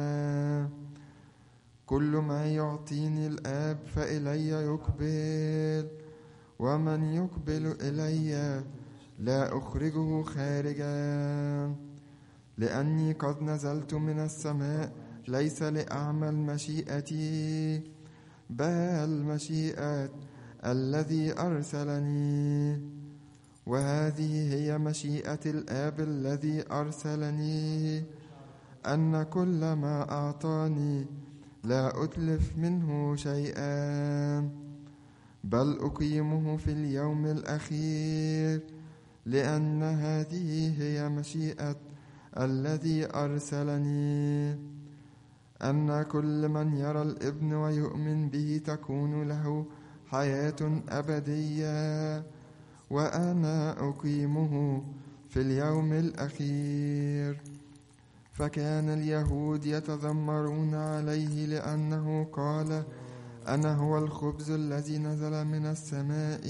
كل ما يعطيني الآب فإلي يقبل، ومن يقبل إلي لا أخرجه خارجا. لأني قد نزلت من السماء ليس لأعمل مشيئتي، بل مشيئة الذي أرسلني. وهذه هي مشيئة الآب الذي أرسلني، أن كل ما أعطاني لا أتلف منه شيئا، بل أقيمه في اليوم الأخير، لأن هذه هي مشيئة الذي أرسلني، أن كل من يرى الابن ويؤمن به تكون له حياة أبدية، وأنا أقيمه في اليوم الأخير. فكان اليهود يتذمرون عليه لأنه قال: أنا هو الخبز الذي نزل من السماء.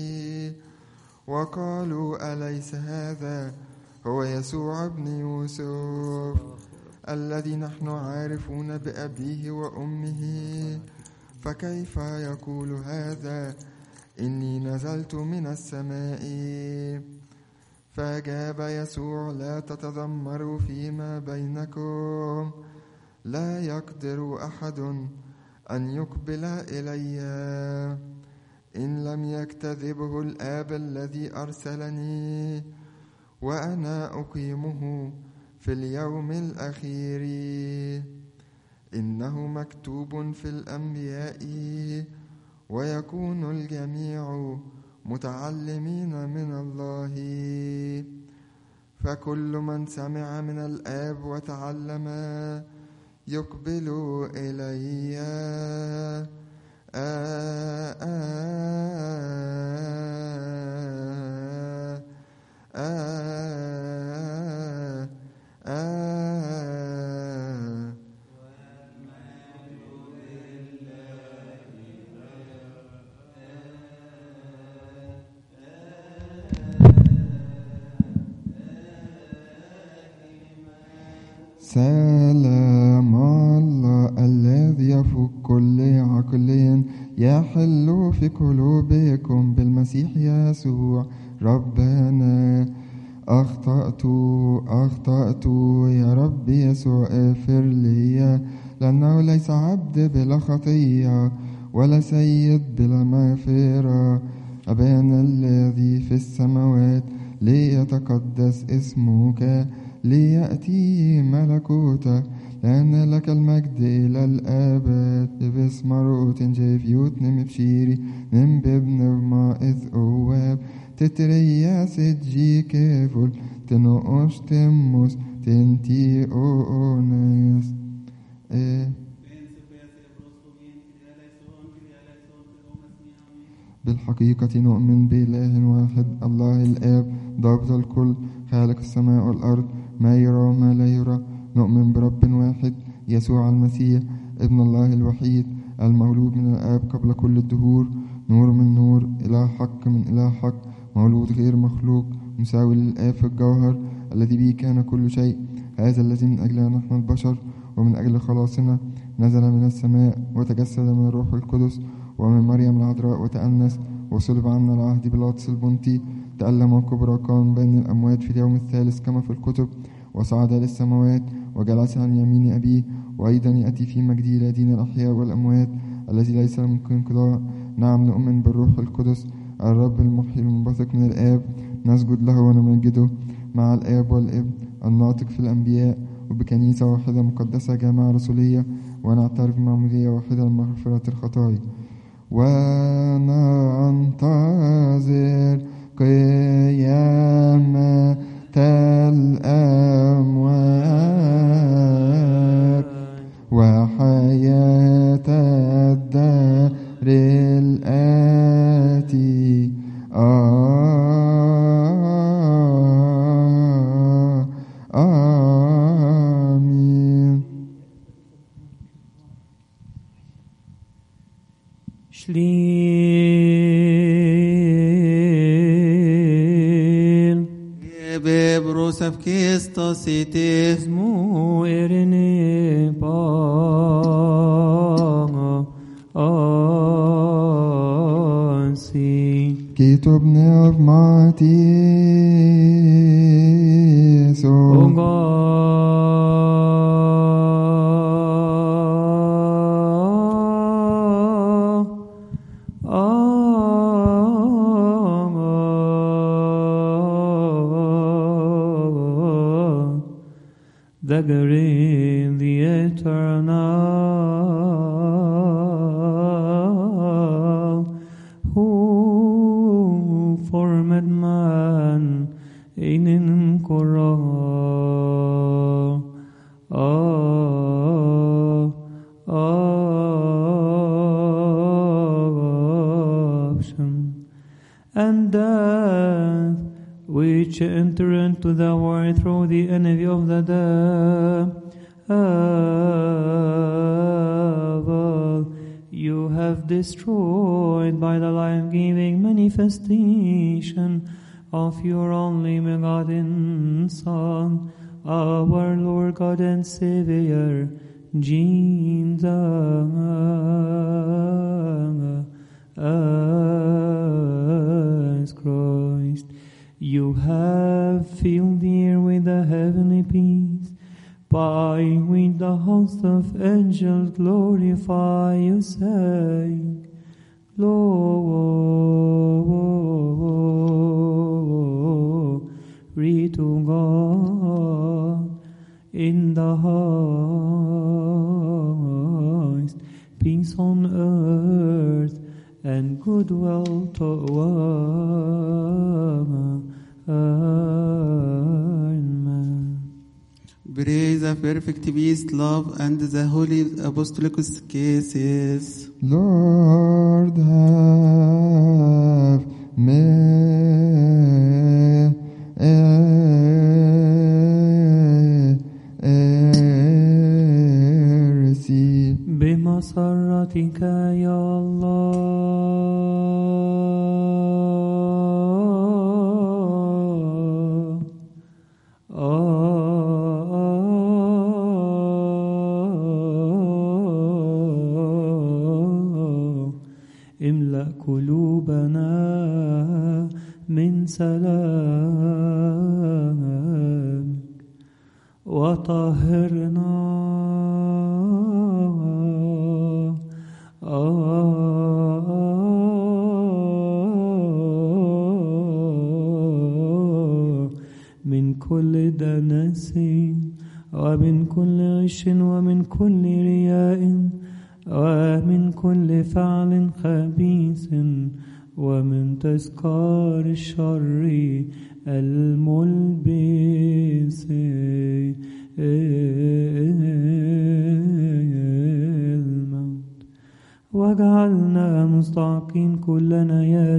وقالوا: أليس هذا هو يسوع ابن يوسف الذي نحن عارفون بأبيه وأمه؟ فكيف يقول هذا إني نزلت من السماء؟ فأجاب يسوع: لا تتذمروا فيما بينكم. لا يقدر أحد أن يقبل إلي إن لم يكتذبه الآب الذي أرسلني، وأنا أقيمه في اليوم الأخير. إنه مكتوب في الأنبياء: ويكون الجميع متعلمين من الله. فكل من سمع من الآب وتعلم يقبل إلي. آه آه آه آه. سلام الله الذي يفوق كل عقل يحل في قلوبكم بالمسيح يسوع ربنا. أخطأت أخطأت يا رب يسوع اغفر لي، لأنه ليس عبد بلا خطية ولا سيد بلا مغفرة. أبانا الذي في السماوات ليتقدس اسمك، ليأتي ملكوتك، لأن لك المجد إلى الأبد. باسم روت جيفيوت نمبشيري نمببن ما إذ أواب تتريا سجي كيفول تنوش تموس تنتي أونس. إيه بالحقيقة نؤمن بإله واحد الله الآب ضابط الكل خالق السماء والأرض ما يرى وما لا يرى. نؤمن برب واحد يسوع المسيح ابن الله الوحيد المولود من الآب قبل كل الدهور، نور من نور، إله حق من إله حق، مولود غير مخلوق، مساوي للآب في الجوهر، الذي به كان كل شيء. هذا الذي من أجلنا نحن البشر ومن أجل خلاصنا نزل من السماء وتجسد من الروح القدس ومن مريم العذراء وتأنس وصلب عنا العهد بيلاطس البنطي، تألم وكبر وقام بين الأموات في اليوم الثالث كما في الكتب، وصعد للسماوات وجلس عن يمين أبيه، وأيضا يأتي في مجده إلى دين الأحياء والأموات الذي ليس له انقضاء. نعم نؤمن بالروح القدس الرب المحيي المنبثق من الآب، نسجد له ونمجده مع الآب والابن الناطق في الأنبياء، وبكنيسة واحدة مقدسة جامعة رسولية، ونعترف بمعمودية واحدة لمغفرة الخطايا، وننتظر قيامة الأموات وحياة الدار الآتي. آه آمين. Shlil Gebe brosaf kisto sitis Zmu erine pa ansi كتب نعمتي Onga dagger in the eternal, who formed man in incorruption, ah, option, and death, which enter into the world through the envy of the dead, Abel, you have destroyed by the life-giving manifestation of your only begotten Son, our Lord God and Savior, Jesus Christ. You have filled the air with the heavenly peace, by which the host of angels glorify you, saying, Glory to God in the highest, peace on earth, and goodwill toward man. Praise the perfect peace, love, and the holy apostolic cases. Lord, have mercy. بمسرتك يا الله. املأ قلوبنا من سلامك وطهرنا من كل دنس ومن كل غش ومن كل رياء ومن كل فعل خبيث ومن تذكار الشر الملبس الموت. واجعلنا مستحقين كلنا يا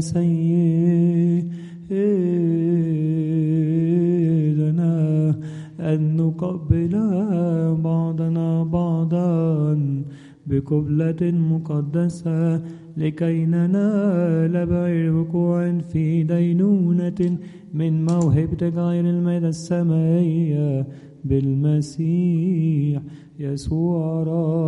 سيدنا أن نقبل بعضنا بعضا بقبلة مقدسة لكي ننال بغير وقوع في دينونة من موهبة غير الميدة السمائية بالمسيح يسوع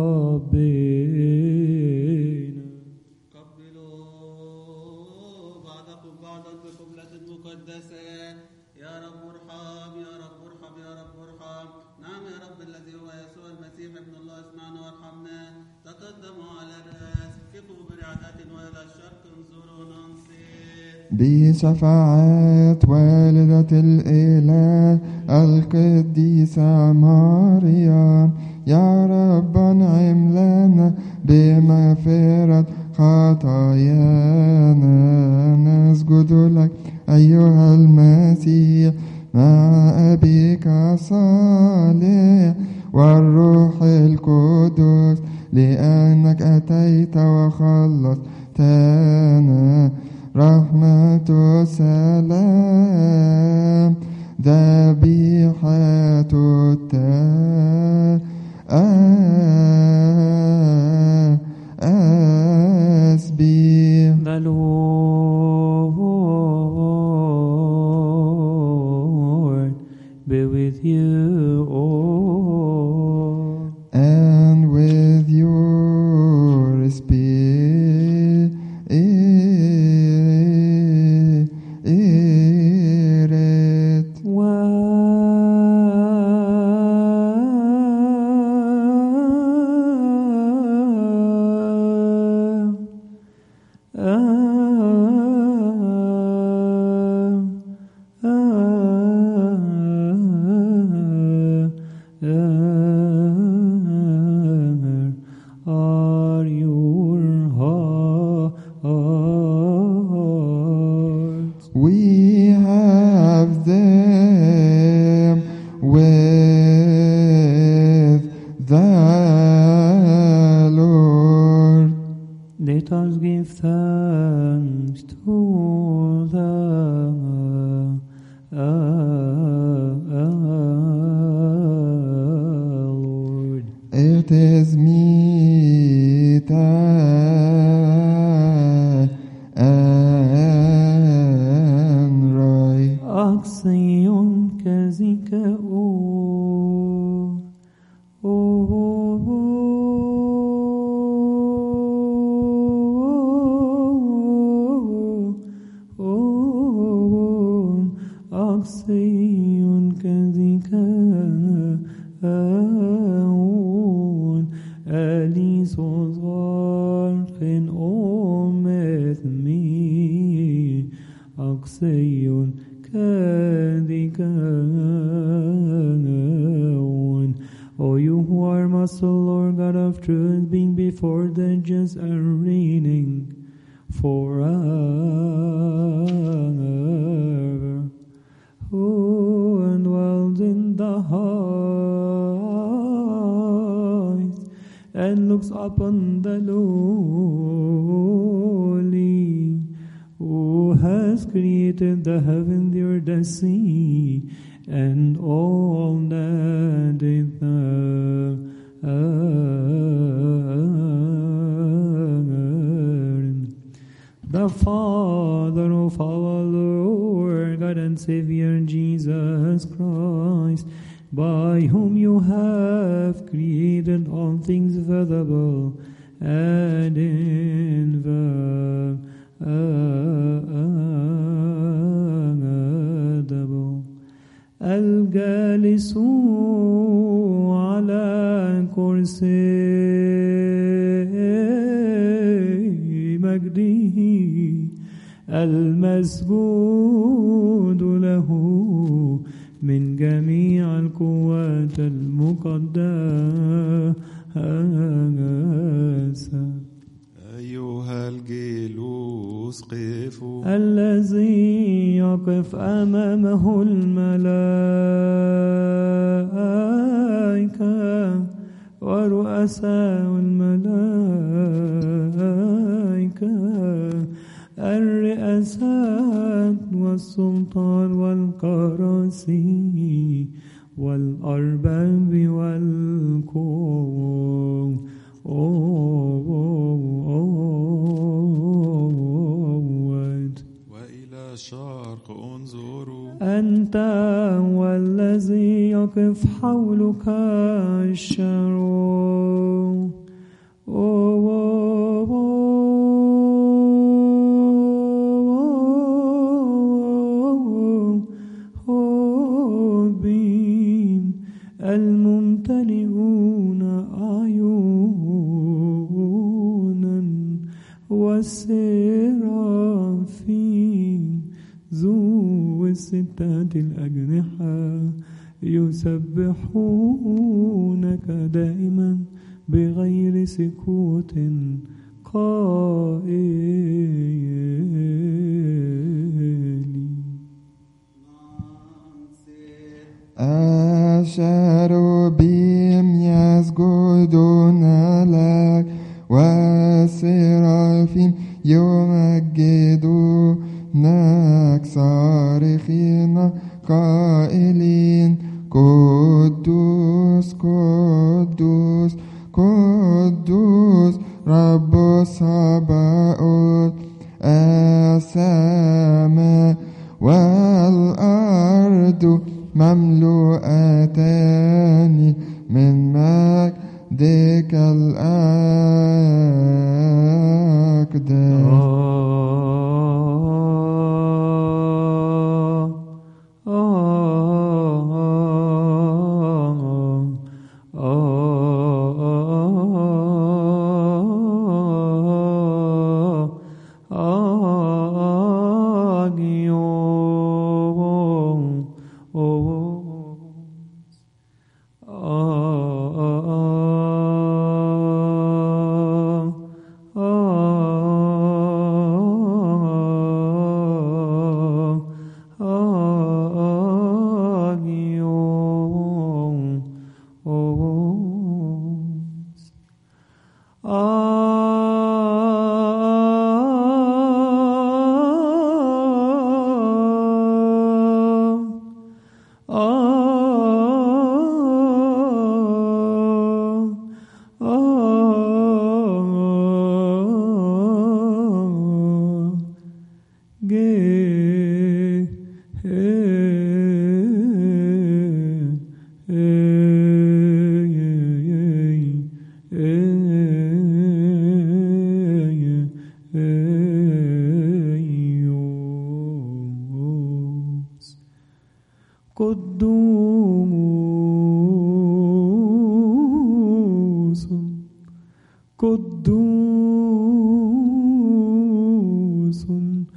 ربنا. قبلوا بعضكم بعضا بقبلة مقدسة. يا رب ارحم، يا رب ارحم، يا رب ارحم. نعم يا رب الذي هو يسوع المسيح ابن الله، اسمعنا وارحمنا. تقدموا على الرأس، فقوا برعدات وإلى الشرق انظروا ننصت. بشفاعة والدة الإله القديسة مريم، يا رب انعم لنا بمغفرة خطايانا. نسجد لك أيها المسيح مع أبيك الصالح والروح القدس، لأنك أتيت وخلصتنا. رحمة السلام ذبيحة التسبيح. The Lord be with you all. And with your spirit. Are your hearts. We have them with the Lord. Let us give thanks to the uh, uh, Lord. أقصي كذكاون أليس غرق أمثمي أقصي كذكاون. O you who are master, Lord God of truth, being before the just and reigning forever, who dwells in the heights and looks upon the lowly, who has created the heaven, the earth, the sea, and all that is therein. The Father of our Lord God and Savior Jesus Christ, by whom you have created all things visible and invisible, الجالس على كرسي مجده المسجود له من جميع القوات المقدسة. أيها الجلوس قفوا الذي يقف أمامه الملائكة ورؤساء الملائكة، الرئاسات والسلطان والكراسي والأرباب والقوة، وإلى الشرق انظروا. أنت والذي يقف حولك الشرق، الممتلئون أعينا والسرافين ذو الستة الأجنحة يسبحونك دائما بغير سكوت قائلين. الشروبيم يسجدون لك والسرافيم يمجدونك صارخين قائلين قدوس قدوس قدوس رب الصباؤوت. السماء والأرض مملوءتان من مجدك الأقدس. قدوس قدوس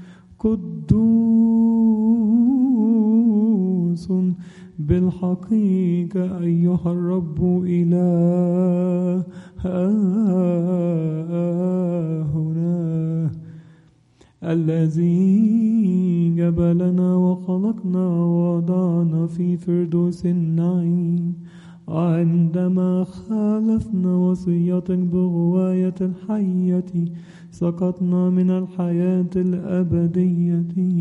قدوس بالحقيقة أيها الرب إلهنا الذي جبلنا وخلقنا ووضعنا في فردوس النعيم عندما خالفنا وصيتك بغواية الحية سقطنا من الحياة الأبدية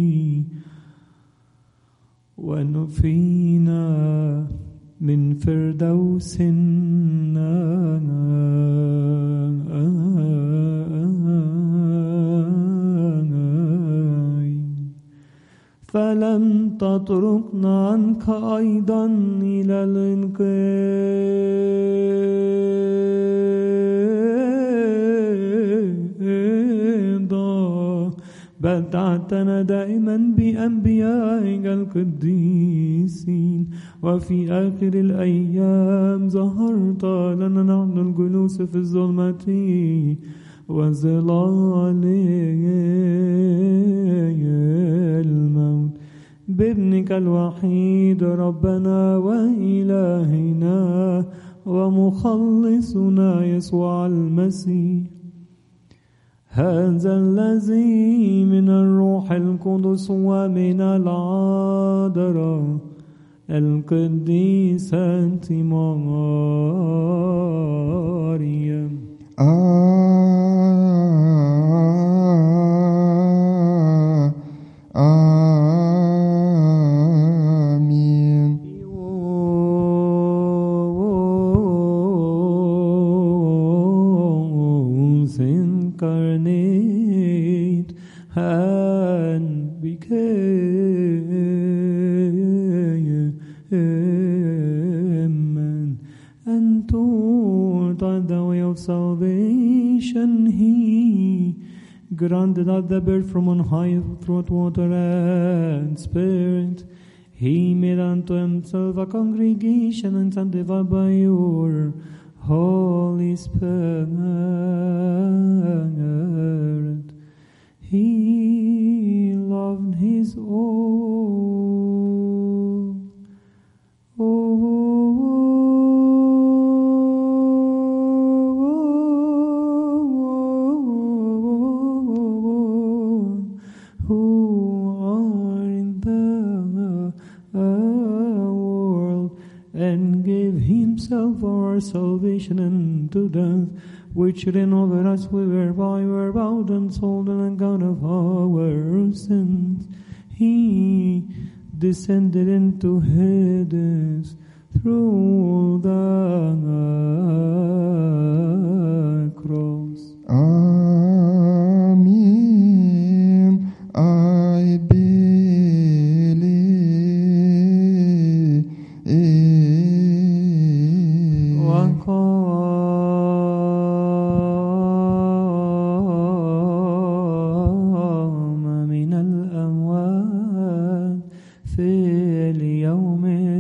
ونفينا من فردوس فلم تتركنا عنك أيضا إلى الانقضاء بل تعتنى دائما بأنبيائك القديسين وفي آخر الأيام ظهرت لنا نحن الجلوس في الظلمة وظلال الموت بابنك الوحيد ربنا وإلهنا ومخلصنا يسوع المسيح هذا الذي من الروح القدس ومن العذراء القديسة مريم آمين. Was incarnate and became man, and taught the way of salvation. He granted us the birth from on high through water and spirit. He made unto himself a congregation and sanctified by your Holy Spirit. He loved his own. Who are in the world, and gave himself for our salvation unto death, which reign over us, we whereby were bowed and sold on account of our sins. He descended into Hades through the cross. Amen. I believe. وقام من الأموات في اليوم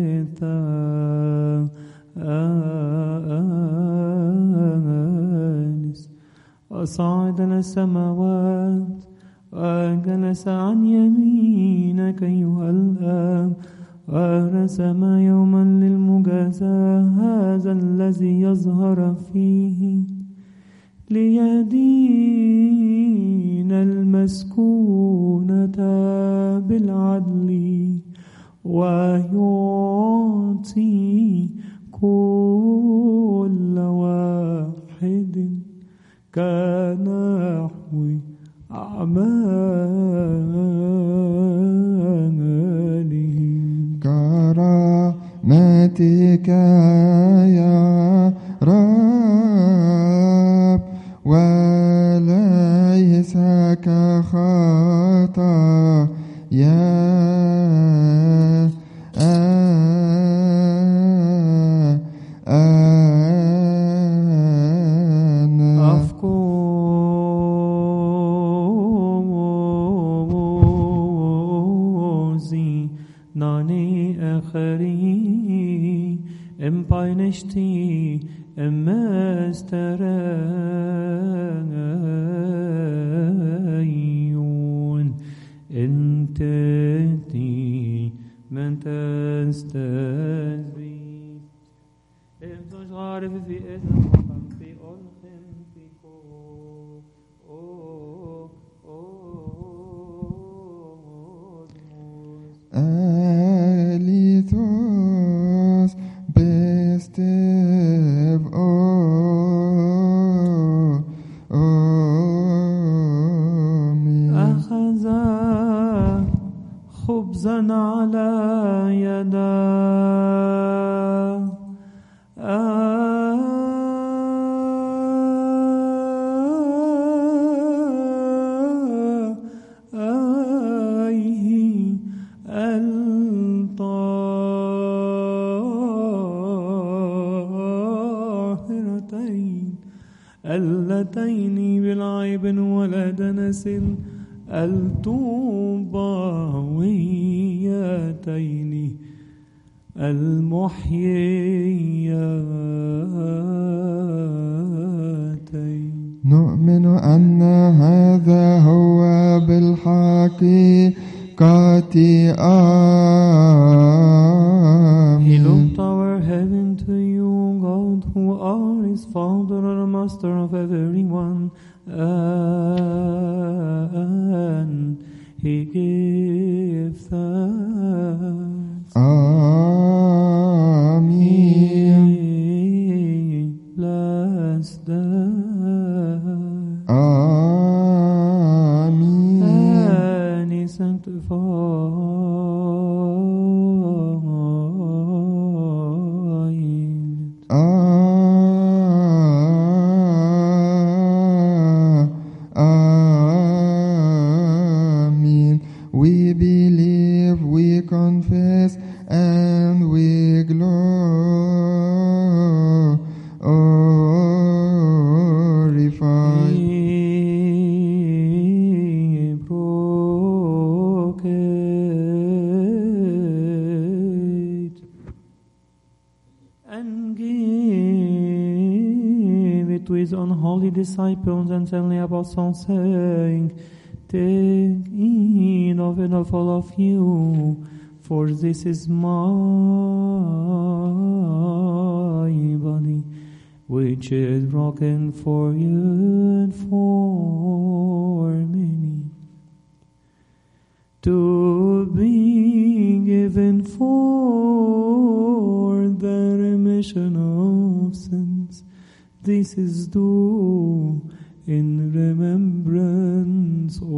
الثالث وصعد إلى السماوات وجلس عن يمينك أيها الآب ورسم يوما للمجازاة هذا الذي يظهر فيه ليدين المسكونة بالعدل ويعطي كل واحد كنحو أعماله. كرامتك يا رب وليس كخطايا ناني خري ام باينشتي ام استريون انت تي من تستزي ام تشعر في اسم في ألخم في كو او Alithos bestev o omi أخذ خبزا على يده اللتين بالعيب ولا دنس الطوباويتين المحييتين نؤمن أن هذا هو بالحقيقة He آمين. looked our heaven to you, God, who are his Father and Master of everyone, and he gave thanks. Amen. He blessed them, Amen. and he sanctified it. Ah, Amen. We believe, we confess, and we glorify. He broke it and gave it to his unholy disciples and seventy apostles, saying, Take heed of it of all of you, for this is my body, which is broken for you and for many, to be given for the remission of sins. This is due in remembrance of,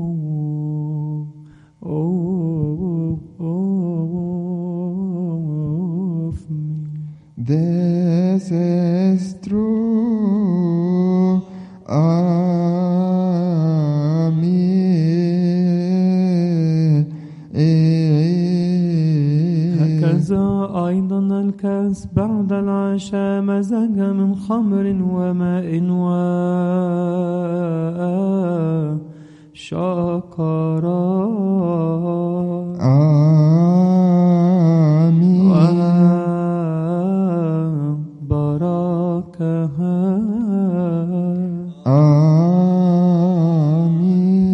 of, of me. This is true. Amen. هكذا أيضا الكاس بعد العشاء مزج من خمر وماء وشكرا آمين. وباركها آمين.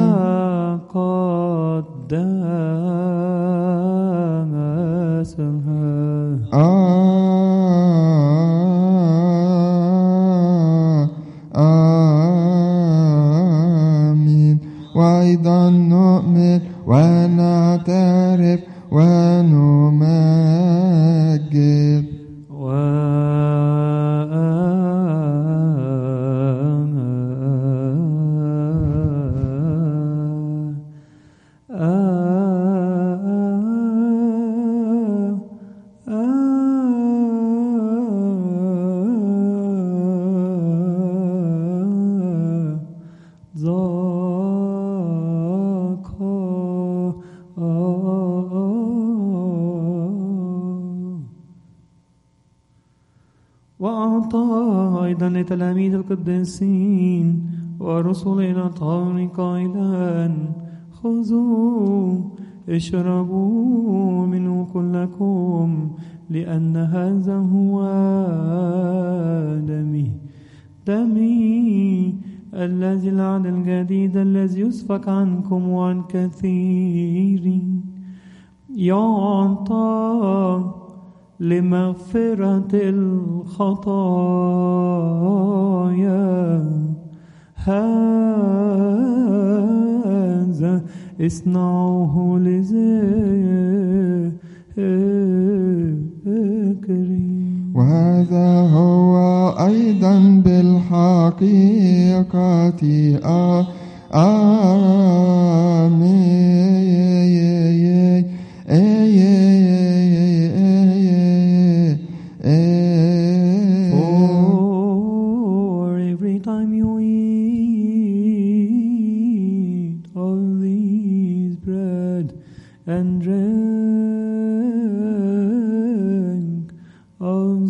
وقدسها آمين. وأيضا نؤمن ونعترف ونمجد وأعطى أيضا لتلاميذ القديسين ورسل إلى طهر قائلا خذوا اشربوا منه كلكم لأن هذا هو دمي دمي الذي العهد الجديد الذي يسفك عنكم وعن كثيرين يعطى لمغفرة الخطايا هذا اصنعوه لذكري. وهذا هو أيضا بالحقيقة آمين. For every time you eat of this bread and drink of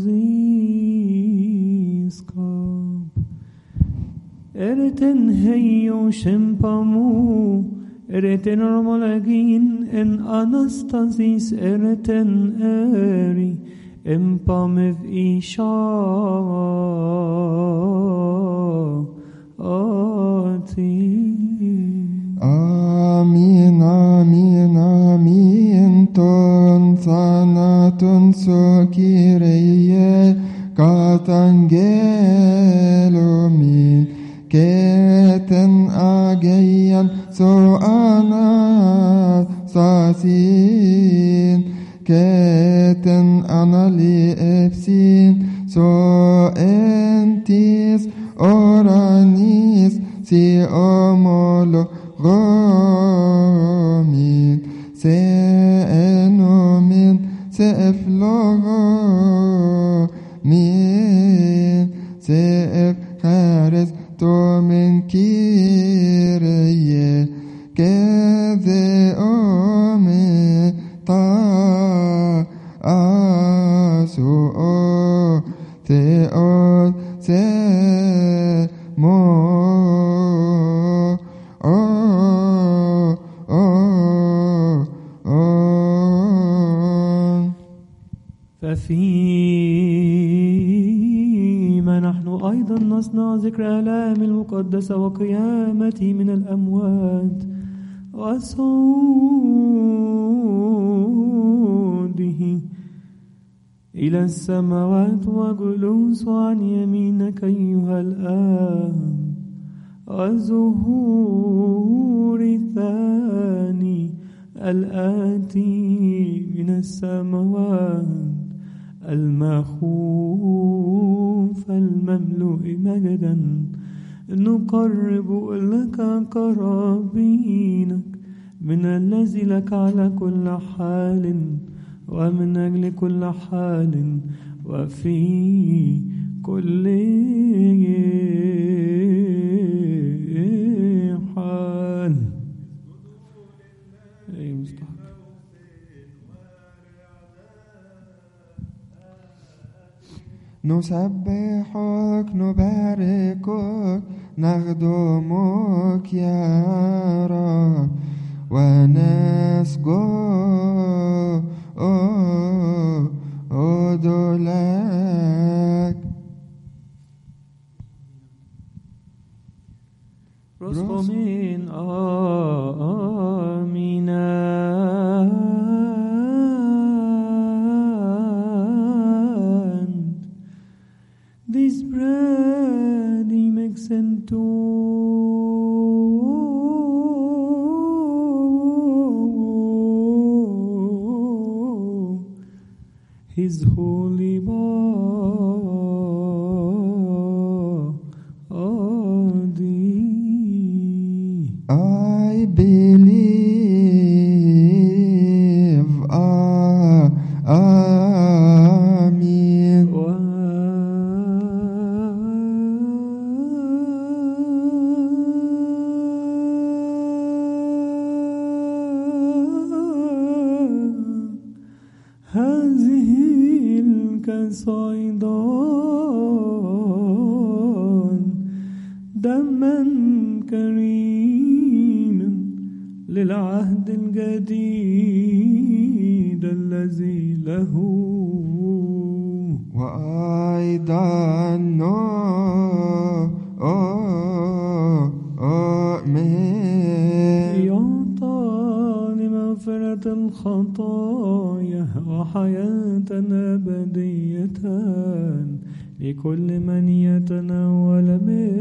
this cup, eriten heio shempamu, eriten romolagin en anastasis, eriten eri impamev isha ati. Amin, amin, amin. Ton sanatun sokireye katangelumin keten ageyan so anastasin keten anali epsin so entis oranis si omolo gomin se enomin se eflogo min se ef hares to min kireye keze ome ta asu o te o se mo فيما نحن أيضا نصنع ذكر آلام المقدسة وقيامته من الأموات وصعوده إلى السماوات وجلوس عن يمينك أيها الآب الظهور الثاني الآتي من السماوات المخوف المملوء مجدا نقرب لك قرابينك من الذي لك على كل حال ومن أجل كل حال وفي كل حال. نسبحك نباركك نخدمك يا رب ونسجد لك. رسومين آمينا. This bread he makes into his holy body. I believe, ah, Amen. هذه الكسيدان دما كريما للعهد الجديد الذي له وأيضا أؤمن يعطى لمغفرة الخطايا وحياة أبدية لكل من يتناول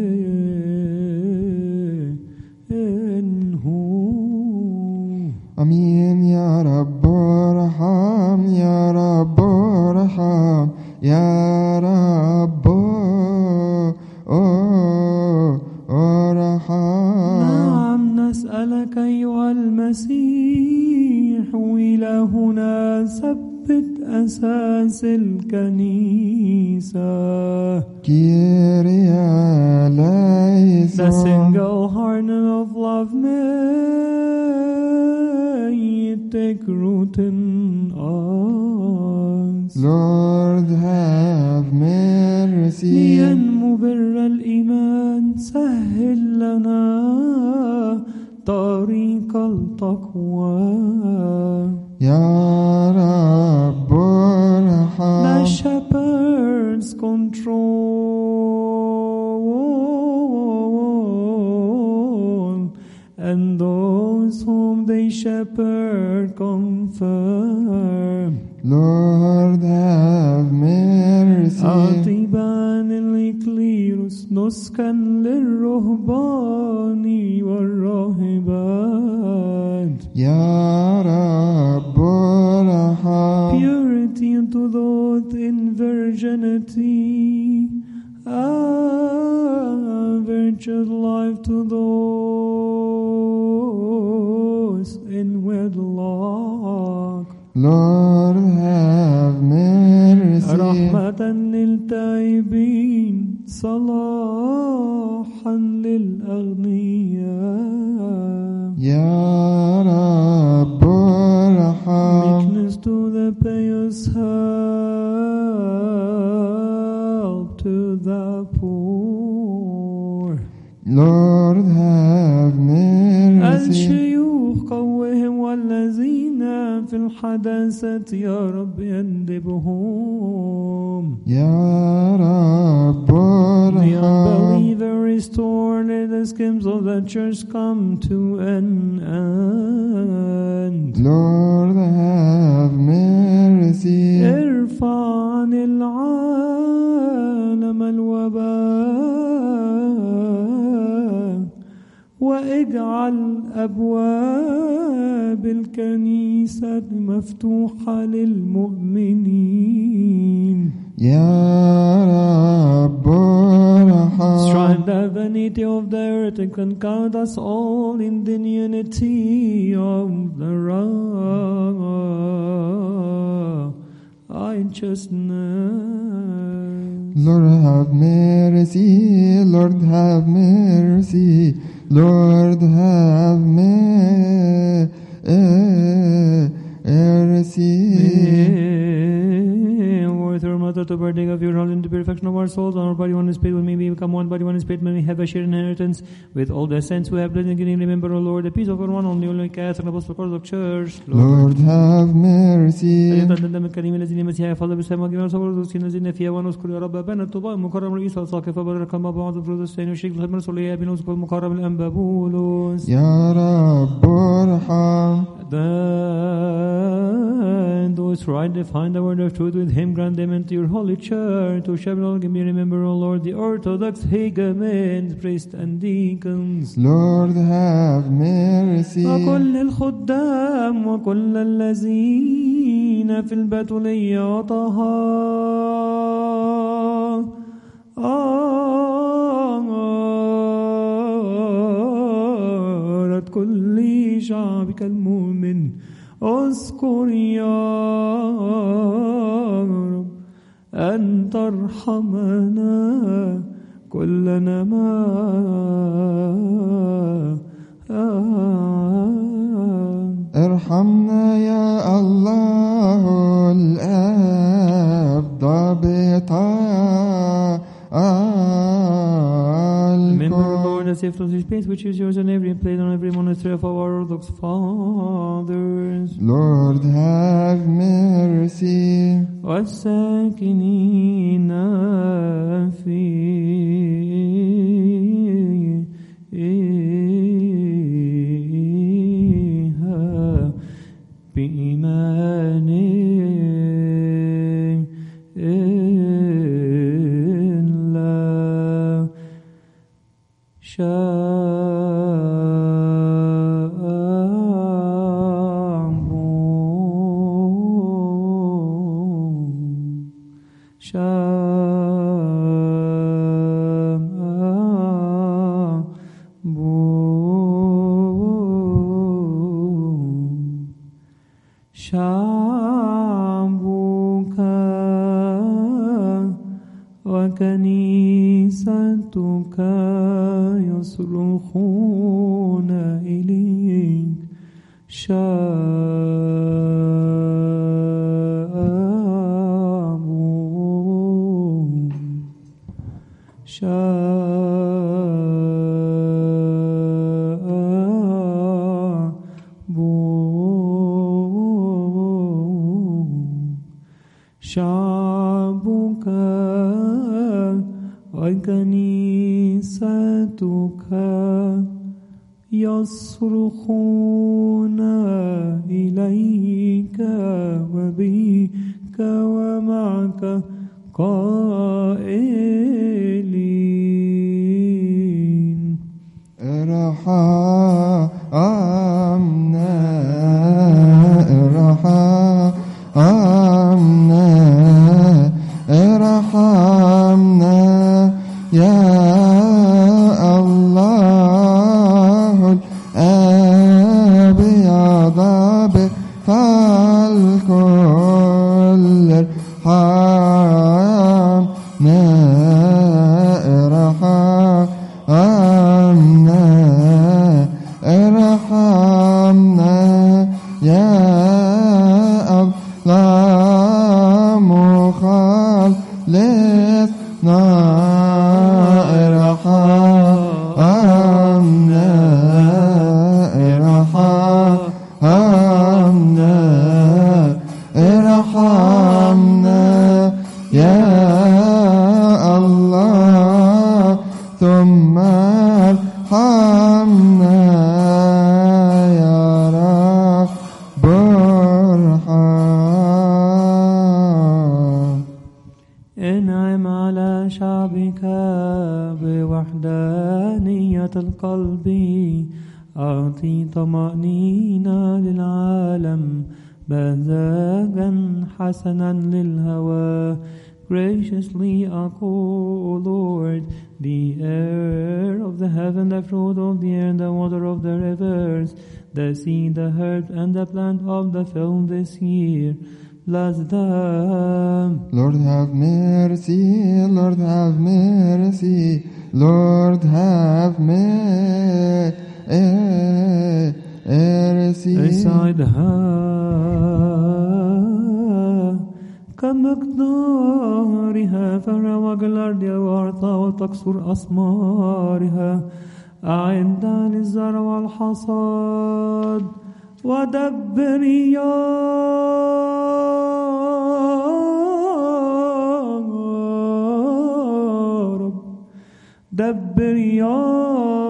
منه. أمين يا رب ارحم يا رب ارحم يا رب ارحم. نعم نسألك أيها المسيح إلهنا ثبت أساس الكنيسة. Kyrie eleison. The single hardening of love may take root in us. Lord have mercy. لينمو بر الإيمان سهل لنا طريق التقوى. يا رب ارحم. The shepherd's control and those whom they shepherd confirm. Lord have mercy. عطيبان للكليروس نسكا للرهبان والراهبات. يا رب ارحم. Purity unto those in virginity, a virtuous life to those in wedlock. Lord have mercy. رحمة للتائبين صلاحا للأغنياء. يا رب ارحم. Meekness to the pious, help to the poor. Lord have mercy. الشيوخ قوهم والذين في الحداثة يا رب يندبهم. يا رب The ارحم. unbeliever restore, let the schemes of the church come to an end. Lord have mercy. ارفع عن العالم الوباء واجعل أبواب الكنيسة مفتوحة للمؤمنين. يا رب ارحم. Strike the vanity of the heretic and count us all in the unity of the righteousness. Lord have mercy. Lord have mercy. Lord have mercy. With her mother to partake of your in the perfection of our souls, our body one is paid, when we become one body, one is paid, when we have a shared inheritance with all the saints who have blessed and getting. Remember, O Lord, the peace of our one only only Catholic Apostle Orthodox Church. Lord have mercy. أيضا الدم الكريم الذي المسيح يفضل بالسماء وجميع صبر الرسول الذين فيها ونذكر يا رب أبانا الطوباء المكرم رئيس الساقفة بركة ما بعض الفروض الثاني والشيخ الخدمة الرسولية بنوسك المكرم الأنبا بولس. يا رب ارحم. Then those who rightly find the word of truth with him, grant them into your holy church. To shepherd all, give me remember, O Lord, the Orthodox Hegumens, priests and deacons. Lord have mercy. وكل الخدام وكل الذين في البتولية طهارة كل شعبك المؤمن. اذكر يا رب أن ترحمنا كلنا ما ارحمنا يا الله الآب ضابطا Remember, Lord, the safe of this space which is yours, and every place on every one monastery of our Orthodox fathers, Lord, have mercy. والساكنين فيها بإيمان لا شعبك وكنيستك يصرخون إليك شعبك وكنيستك يصرخون إليك وبك ومعك قائلين ارحمنا ارحمنا ارحمنا يا الله الآب يا ضابط الكل ارحمنا ارحمنا ارحمنا يا الله مخلصنا ارحمنا ارحمنا ارحمنا يا الله ثم ارحمنا يا رب ارحم. انعم على شعبك بوحدانية القلب، أعطي طمأنينة للعالم، مزاجا حسنا للهوى. Graciously, O Lord, the air of the heaven, the fruit of the air, the water of the rivers, the seed, the herb, and the plant of the field this year. Bless them. Lord have mercy, Lord have mercy, Lord have mercy. اسعدها كمقدارها، فروج الأرض وارثى وتكسر أثمارها. أعد للزرع والحصاد ودبر يا رب، دبر يا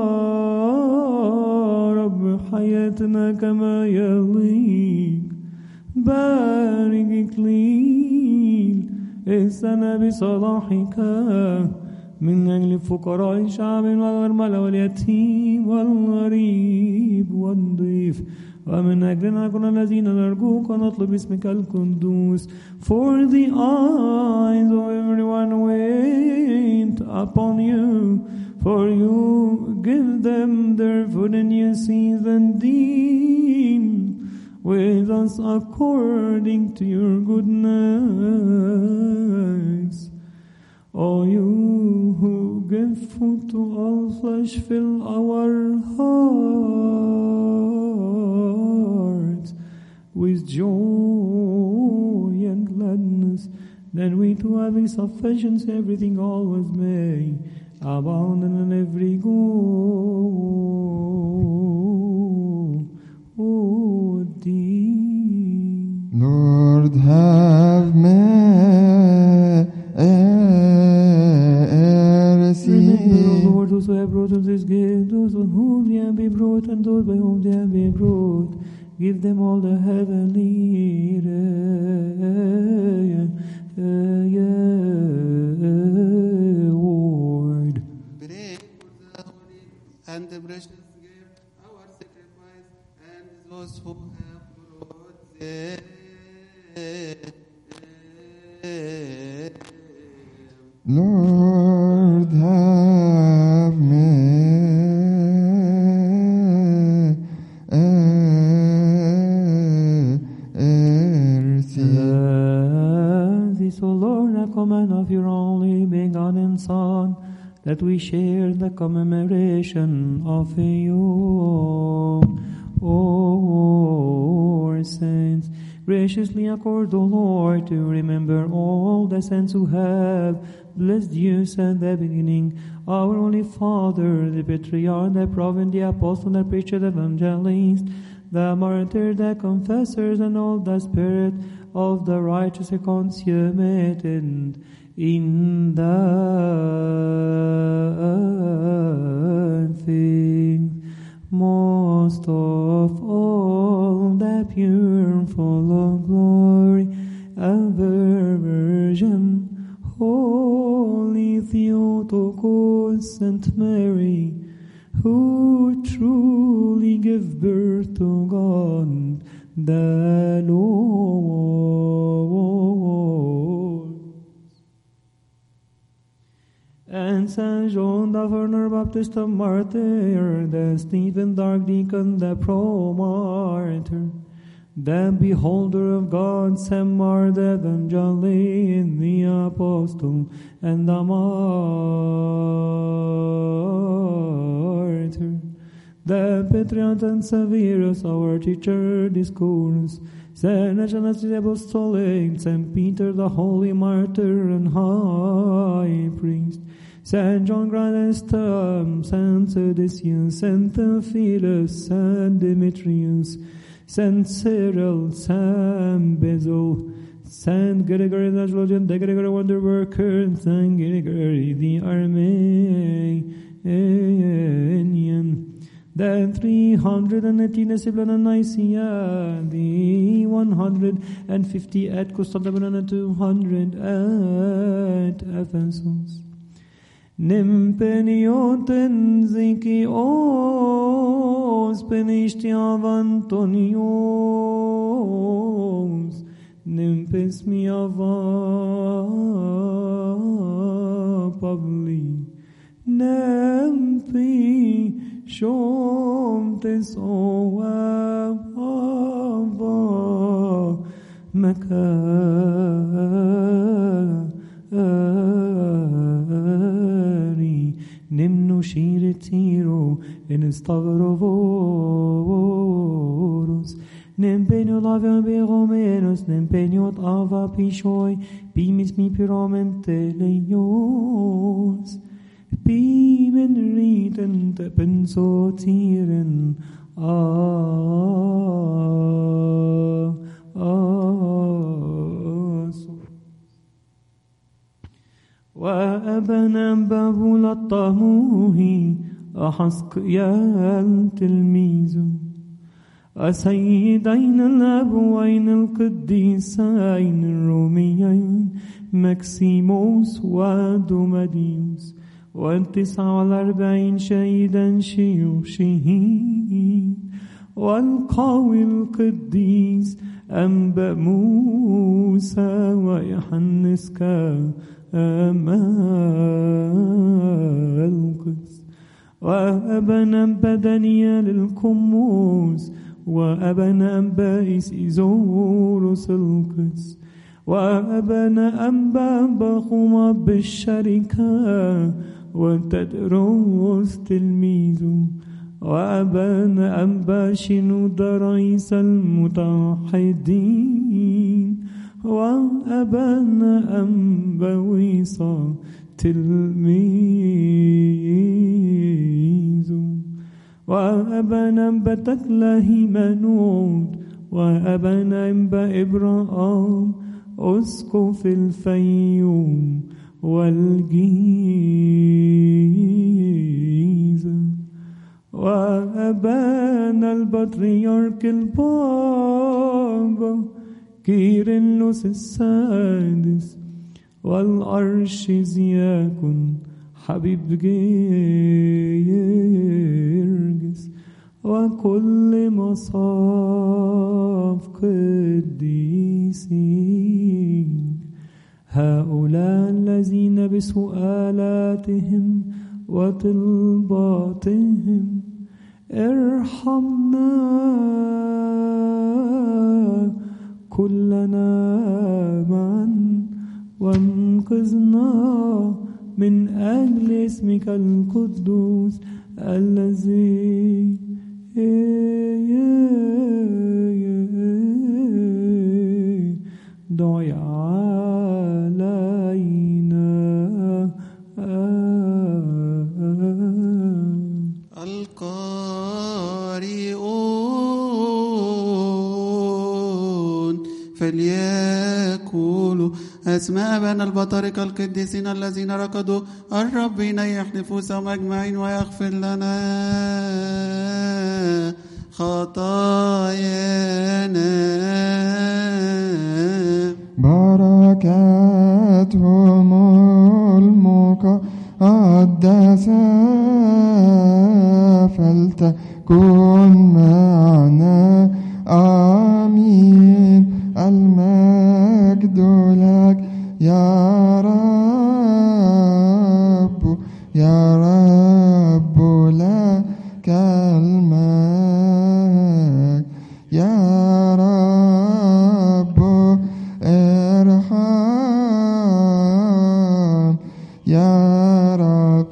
رب حياتنا كما يليق. بارك إكليل السنة بصلاحك من أجل الفقراء شعب والأرملة واليتيم والغريب والضيف، ومن أجلنا كل الذين نرجوك ونطلب اسمك القدوس. For the eyes of everyone wait upon you, for you give them their food in your season. Deal with us according to your goodness. O you who give food to all flesh, fill our hearts with joy and gladness, that we too, having sufficiency, everything always may abound in every good give them all the heavenly reward. Pray for the holy and the precious gift, our sacrifice, and those who have brought them. Lord, have mercy. This, O Lord, a command of your only begotten Son, that we share the commemoration of you, O saints. Graciously accord, O Lord, to remember all the saints who have blessed you since the beginning. Our Holy Father, the Patriarch, the Prophet, the Apostle, the Preacher, the Evangelist, the Martyr, the Confessors, and all the Spirit of the righteous are consummated in the faith. Most of all, the pure, full of glory, ever Virgin, Holy Theotokos, Saint Mary, who truly give birth to God the Lord. And Saint John the Forerunner Baptist, the martyr, the Stephen the archdeacon, the pro-martyr, the beholder of God, Saint Mark the evangelist, the apostle, and the martyr, the patriarch and Severus, our teacher, discourse, Saint Athanasius the apostolic, Saint Peter the holy martyr and high priest, Saint John Chrysostom, Saint Sedicius, Saint Theophilus, Saint Demetrius, Saint Cyril, Saint Basil, Saint Gregory the theologian, the Gregory wonder worker, Saint Gregory the Armenian, the three hundred eighteen discipline of Nicaea, the one hundred fifty at Constantinople, and two hundred at Ephesus. Nimpenioten Zikios, Penishtiavantonios, Nimpes miava Pavli, Nempi Shomtes Oava Maka. Nimnu shiritiro in stavrovoros, nimpenio lavia beromenos, nimpeniot ava pishoi, pimis mi piramente leios, pimen riten te pensotiren, ah, ah, so. وأبنا بابول الطموه أحسك يا التلميذ السيدين الأبوين القديسين الروميين مكسيموس ودوماديوس والتسعة والأربعين شهيدا شيوخهم والقوي القديس أنبا موسى ويحنسكا القدس وأبنا أنبا دانيال الكموس وأبنا أنبا إسيزوروس القدس وأبنا أنبا بخوما بالشركة وتدروس تلميذه وأبنا أنبا شنود رئيس المتوحدين وأبنا أنبا ويصا تلميذ وأبنا أنبا تكله منود وأبنا أنبا إبراهيم أسقف الفيوم والجيزة وأبانا البطريرك البابا كيرلس السادس والأرشدياكون حبيب جرجس وكل مصاف قديسين هؤلاء الذين بسؤالاتهم وطلباتهم ارحمنا كلنا معا وانقذنا من أجل اسمك القدوس الذي دعي علينا القارئون فليقولوا أسماء أبانا البطاركة القديسين الذين ركضوا الرب ينيح نفوسهم أجمعين ويغفر لنا خطايانا. بركاتهم المقدسة فلتكن معنا آمين. المجد لك يا رب يا رب لك المجد يا رب ارحم يا رب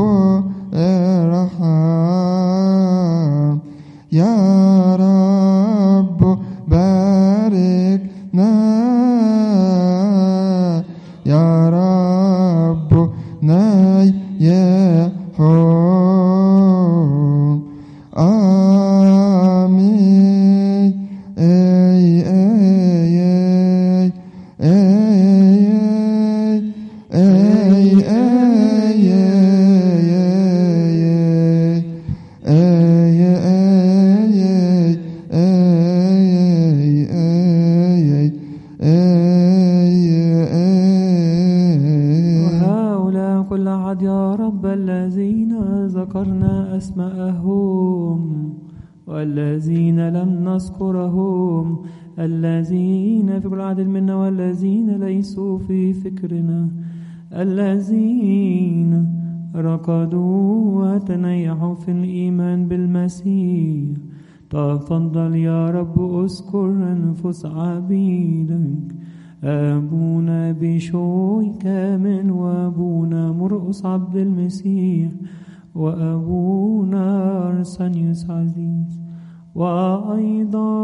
ارحم يا رب باركنا يا رب نيحهم آمين. أي أي أي أي أي وهؤلاء كل أحد يا رب الذين ذكرنا أسماءهم والذين لم نذكرهم الذين في كل عدد منا والذين ليسوا في فكرنا الذين ركضوا وتنيحوا في الإيمان بالمسيح. تفضل يا رب اذكر أنفس عبيدك أبونا بشوي كامل وأبونا مرقس عبد المسيح وأبونا أرسانيوس عزيز وأيضا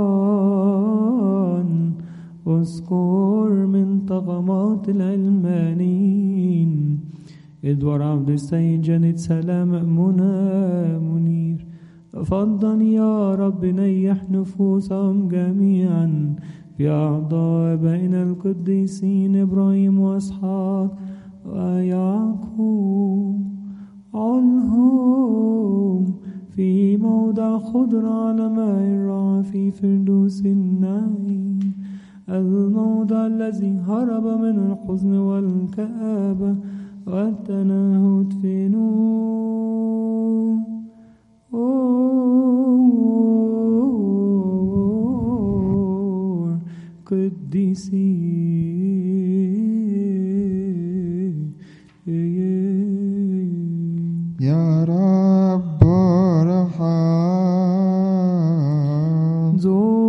اذكر من طغمات العلمانيين إدوار عبد السيد جنة سلام منى منير. تفضل يا رب نيح نفوسهم جميعا في أعضاء بين القديسين إبراهيم وإسحاق ويعقوب. علهم في موضع خضر على ماء الرعى في فردوس النعيم الموضع الذي هرب من الحزن والكآبة والتنهد في نور قديسي يا رب ارحم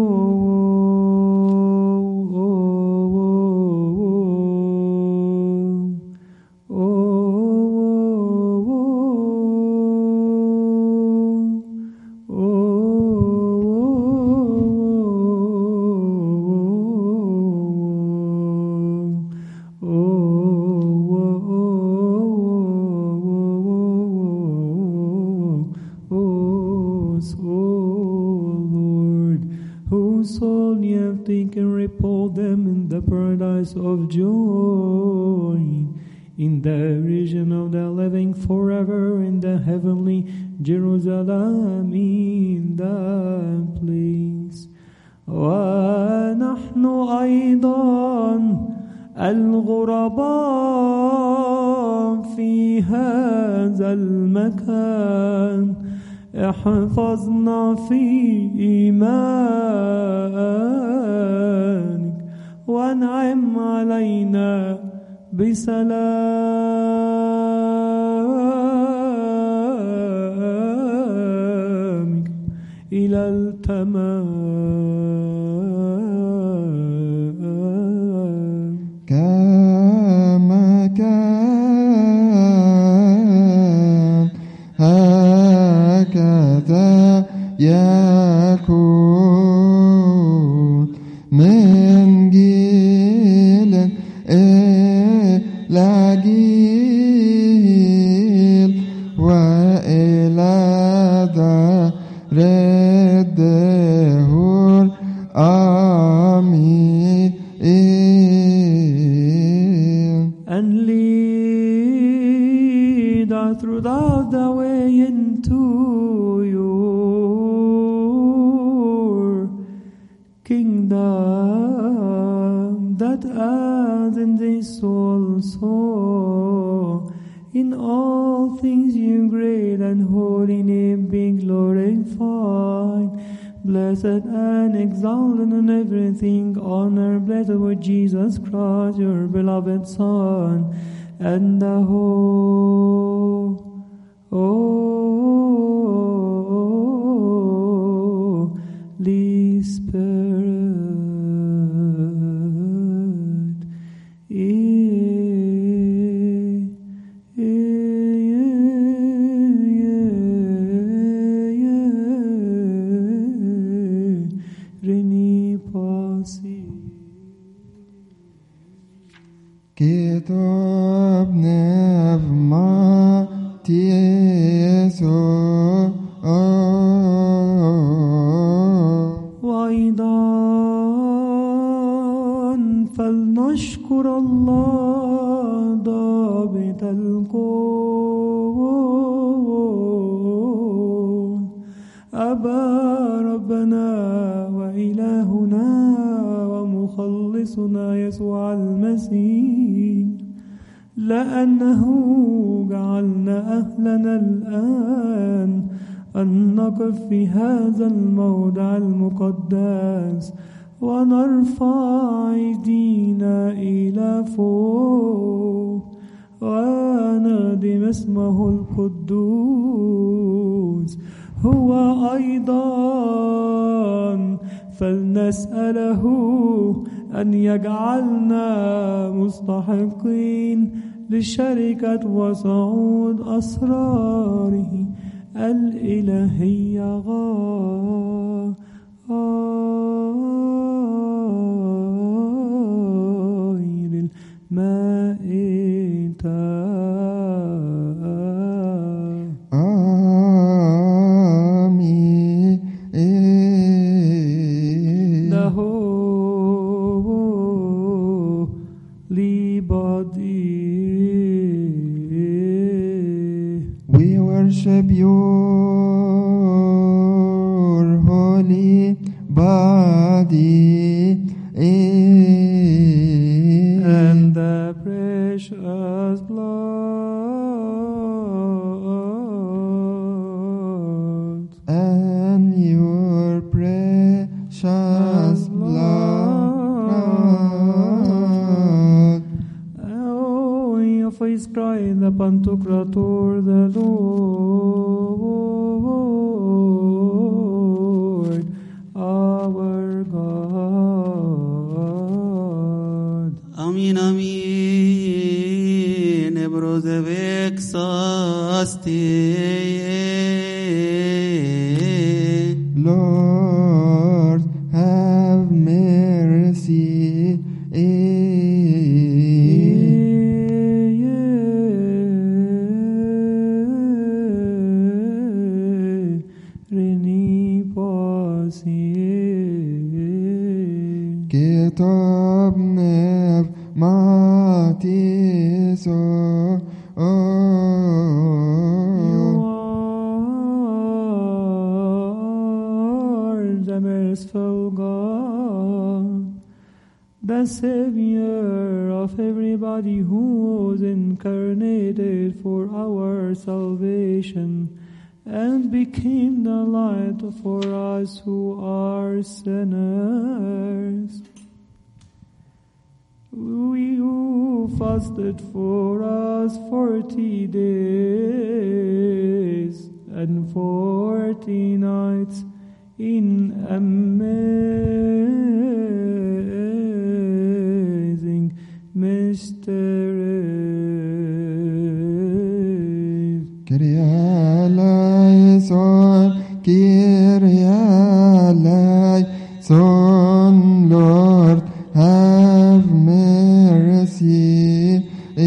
of joy in the region of the living forever in the heavenly Jerusalem in that place. ونحن أيضا الغرباء في هذا المكان احفظنا في إيمانك وانعم علينا بسلامك إلى التمام. كما كان هكذا يكون من جيل إلى جيل وإلى دار الدهور. آمين. And lead us throughout the way into your kingdom, that as in this also, in all things your great and holy name be glorified, blessed and exalted in everything, honor, blessed with Jesus Christ, your beloved Son, and the whole Holy Spirit. كتاب نعمة يسوع وأيضا فلنشكر الله ضابط الكون أبا ربنا وإلهنا ومخلصنا يسوع المسيح، لأنه جعلنا أهلنا الآن أن نقف في هذا الموضع المقدس ونرفع أيدينا إلى فوق ونادم اسمه القدوس هو أيضا، فلنسأله أن يجعلنا مستحقين لشركة وصعود أسراره الإلهية غير المائتة. We worship your holy body and the precious blood and your precious blood of His Christ, the Pantocrator, the Lord, our God. Amin, amin. Ebrozevek sasti. Lord, have mercy. كتاب نعمة يسوع merciful God, the Savior of everybody who was incarnated for our salvation and became the light for us who are sinners. We who fasted for us forty days and forty nights in amazing mysteries. Kyrie eleison, Kyrie eleison, Lord, have mercy.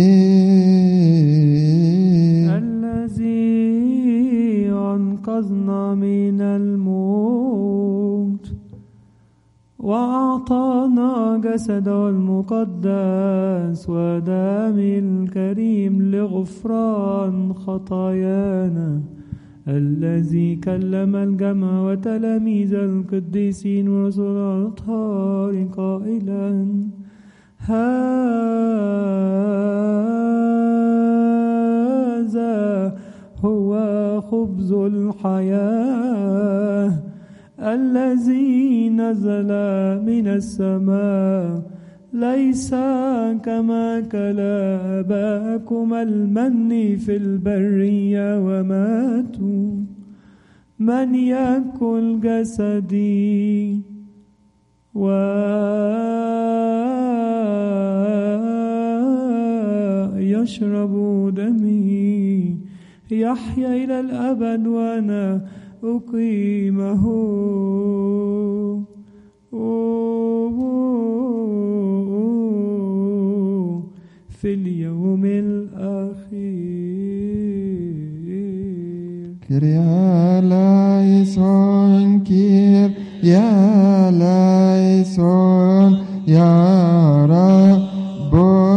الذي أنقذنا من الموت وأعطانا جسده المقدس ودم الكريم لغفران خطايانا، الذي كلم الجمع وتلاميذ القديسين ورسل الأطهار قائلا: هذا هو خبز الحياة الذي نزل من السماء، ليس كما كل آباءكم المن في البرية وماتوا. من يأكل جسدي ويشرب دمي يحيا إلى الأبد وأنا أقيمه في اليوم الأخير. Kyrie eleison, Kyrie eleison, Ya Rabb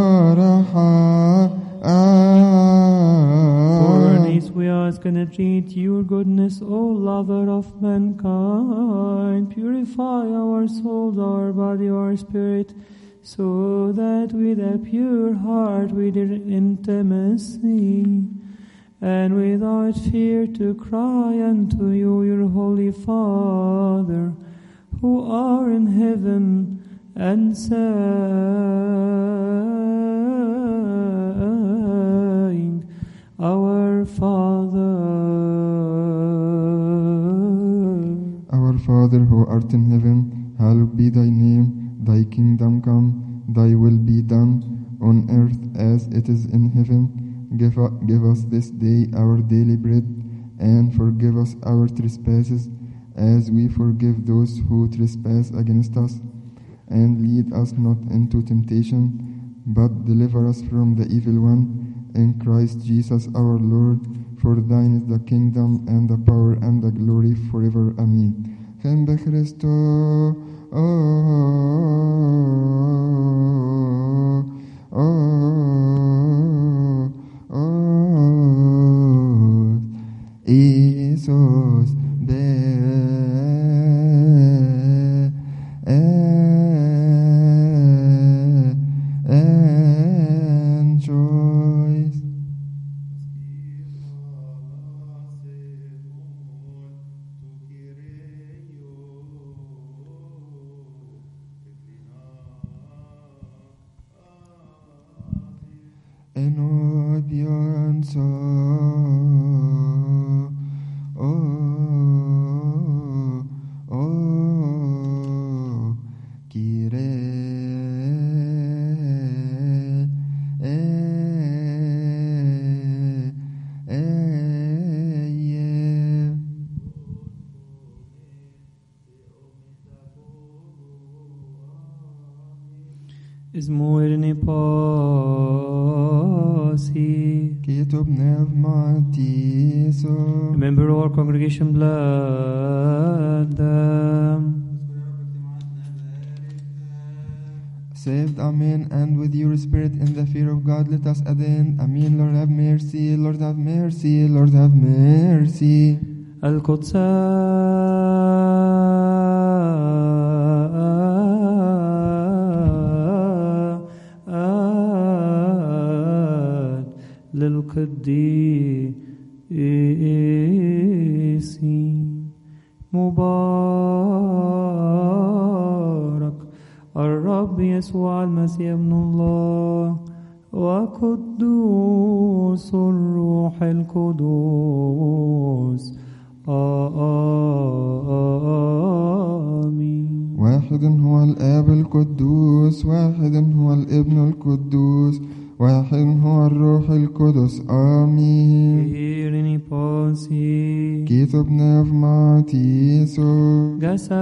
For this we ask and entreat your goodness, O lover of mankind. Purify our souls, our body, our spirit, so that with a pure heart we did intimacy, and without fear to cry unto you, your holy Father, who are in heaven, and saying, Our Father. Our Father who art in heaven, hallowed be thy name. Thy kingdom come, thy will be done, on earth as it is in heaven. Give, u- give us this day our daily bread, and forgive us our trespasses, as we forgive those who trespass against us. And lead us not into temptation, but deliver us from the evil one. In Christ Jesus our Lord, for thine is the kingdom, and the power, and the glory forever. Amen. Gen be Christo, oh, oh, oh, oh, Jesus be and choice. En obedience, oh, oh, Kyrie, eh, eh, yeah. Ismoirne pasi. Kitub Nevmatiso. Remember our congregation blood. Saved, Amen, and with your spirit in the fear of God, let us attain. Amen. Lord have mercy, Lord have mercy, Lord have mercy. القدس القديسين مبارك الرب يسوع المسيح ابن الله وقدوس الروح القدوس آمين. واحد هو الآب القدوس، واحد هو الابن القدوس، واحد هو الروح القدس. آمين. Irini posi كتب نفماتيسو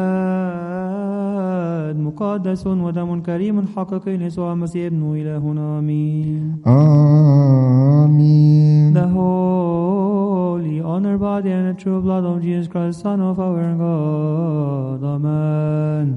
جسد مقدس ودم كريم حقيقي ليسوع المسيح ابن إلهنا. آمين. آمين. The holy, honored body and the true blood of Jesus Christ, Son of our God. Amen.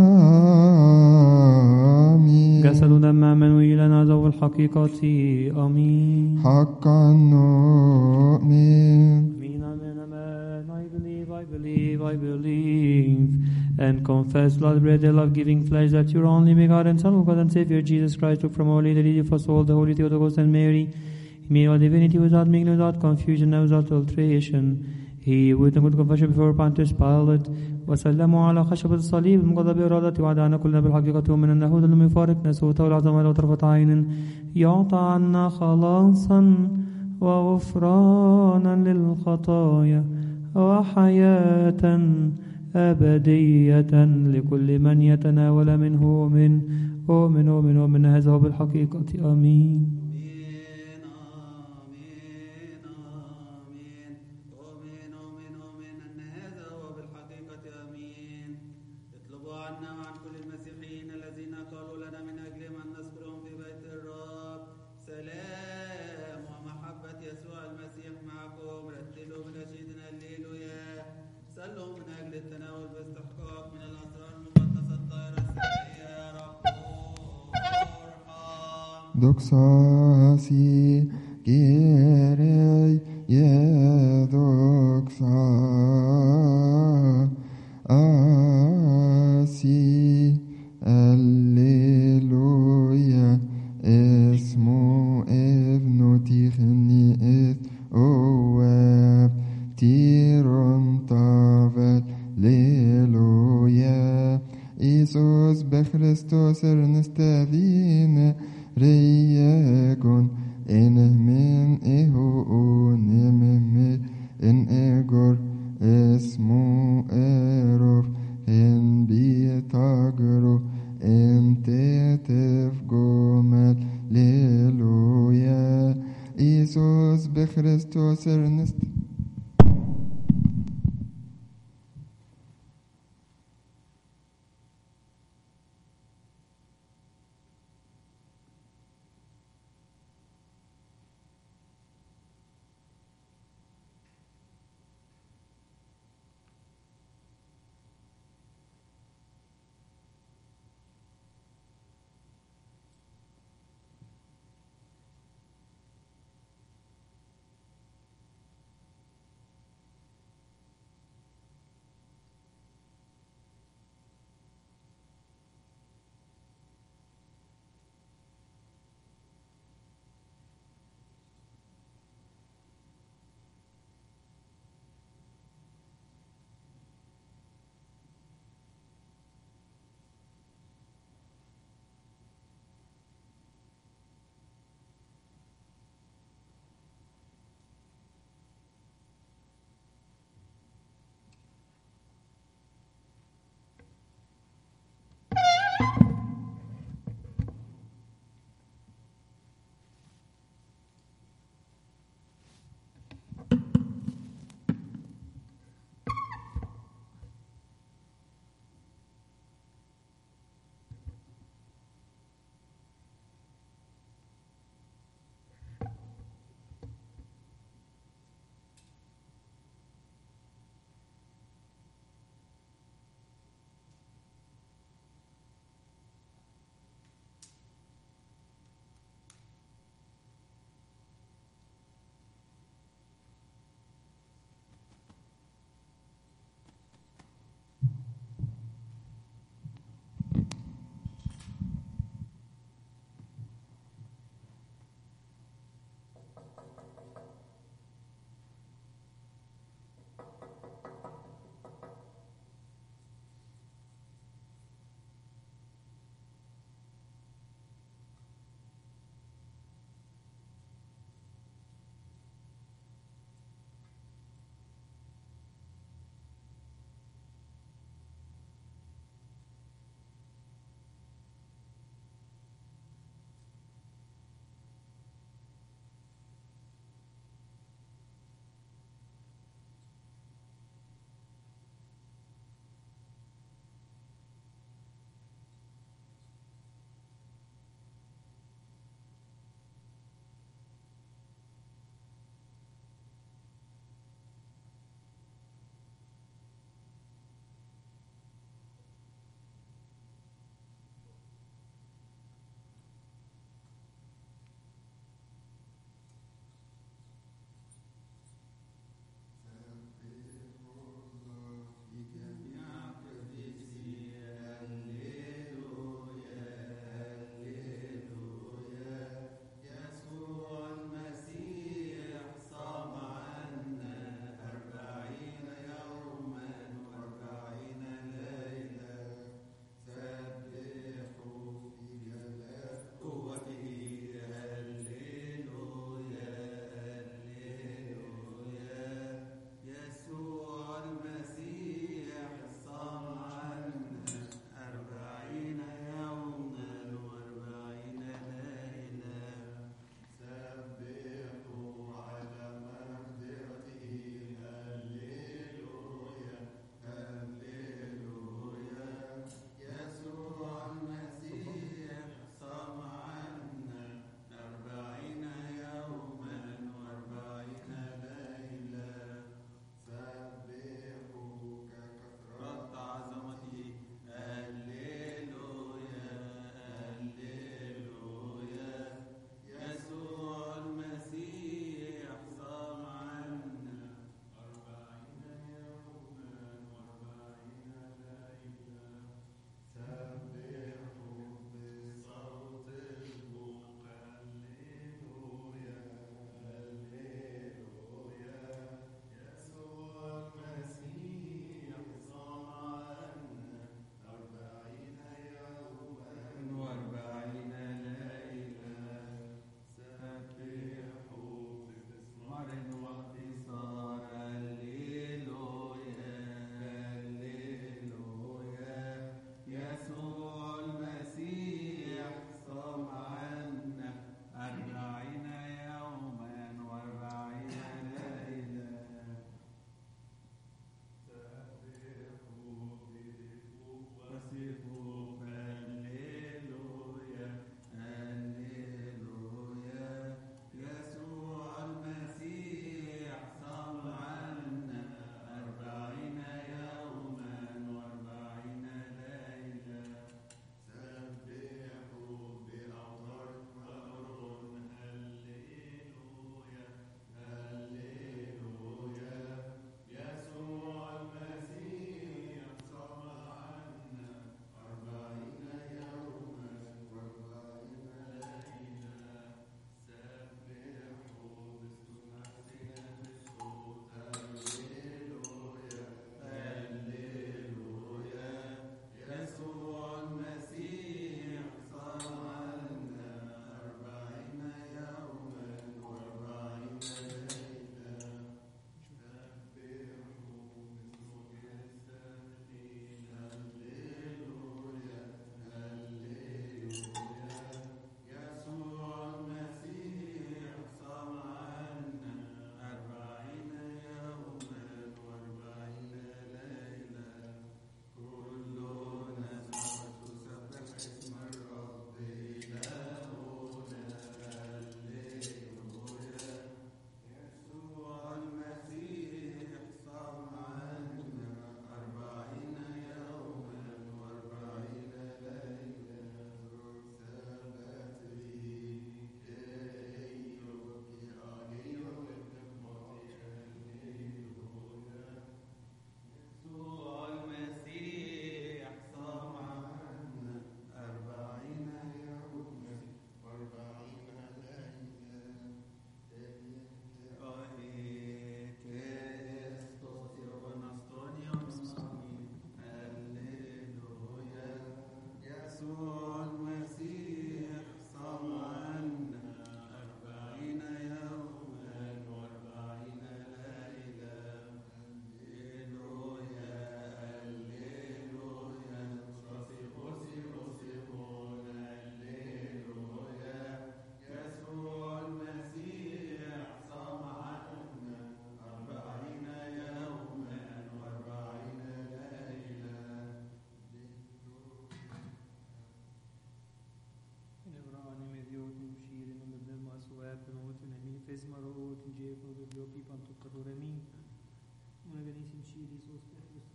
آمين. جسد ودم عمانوئيل لنا ذو الحقيقة. آمين. حقا نؤمن. Amen, amen, amen. I believe, I believe, I believe, and confess, Lord, bread, the love-giving flesh, that your only begotten Son of God and Savior, Jesus Christ, took from our Lady, Lady of us all, the Holy Theotokos and Mary. He made our divinity without mingling, without confusion, and without alteration. He, with a good confession before Pontius Pilate, وسلموا على خشبة الصليب المقضى بإرادته، وعدنا كلنا بالحقيقة ومن النهود لم يفارق نسوته والعظمة لو طرفة عين، يعطى عنا خلاصا وغفرانا للخطايا وحياة أبدية لكل من يتناول منه ومن ومن ومن ومن هذا هو بالحقيقة. آمين. دوكساسي كيري يا دوكسا آسي الليلويا اسمو ابن تيخني إذ أواب تيرون طافل ليلويا إيسوس بخريستوس ارنستاذين رياكون إنه من إهو نمم إن إجر اسمو إروف إن بيتاجرو إن تتف جمال ليلويا إيسوس بخريستوس ارنست.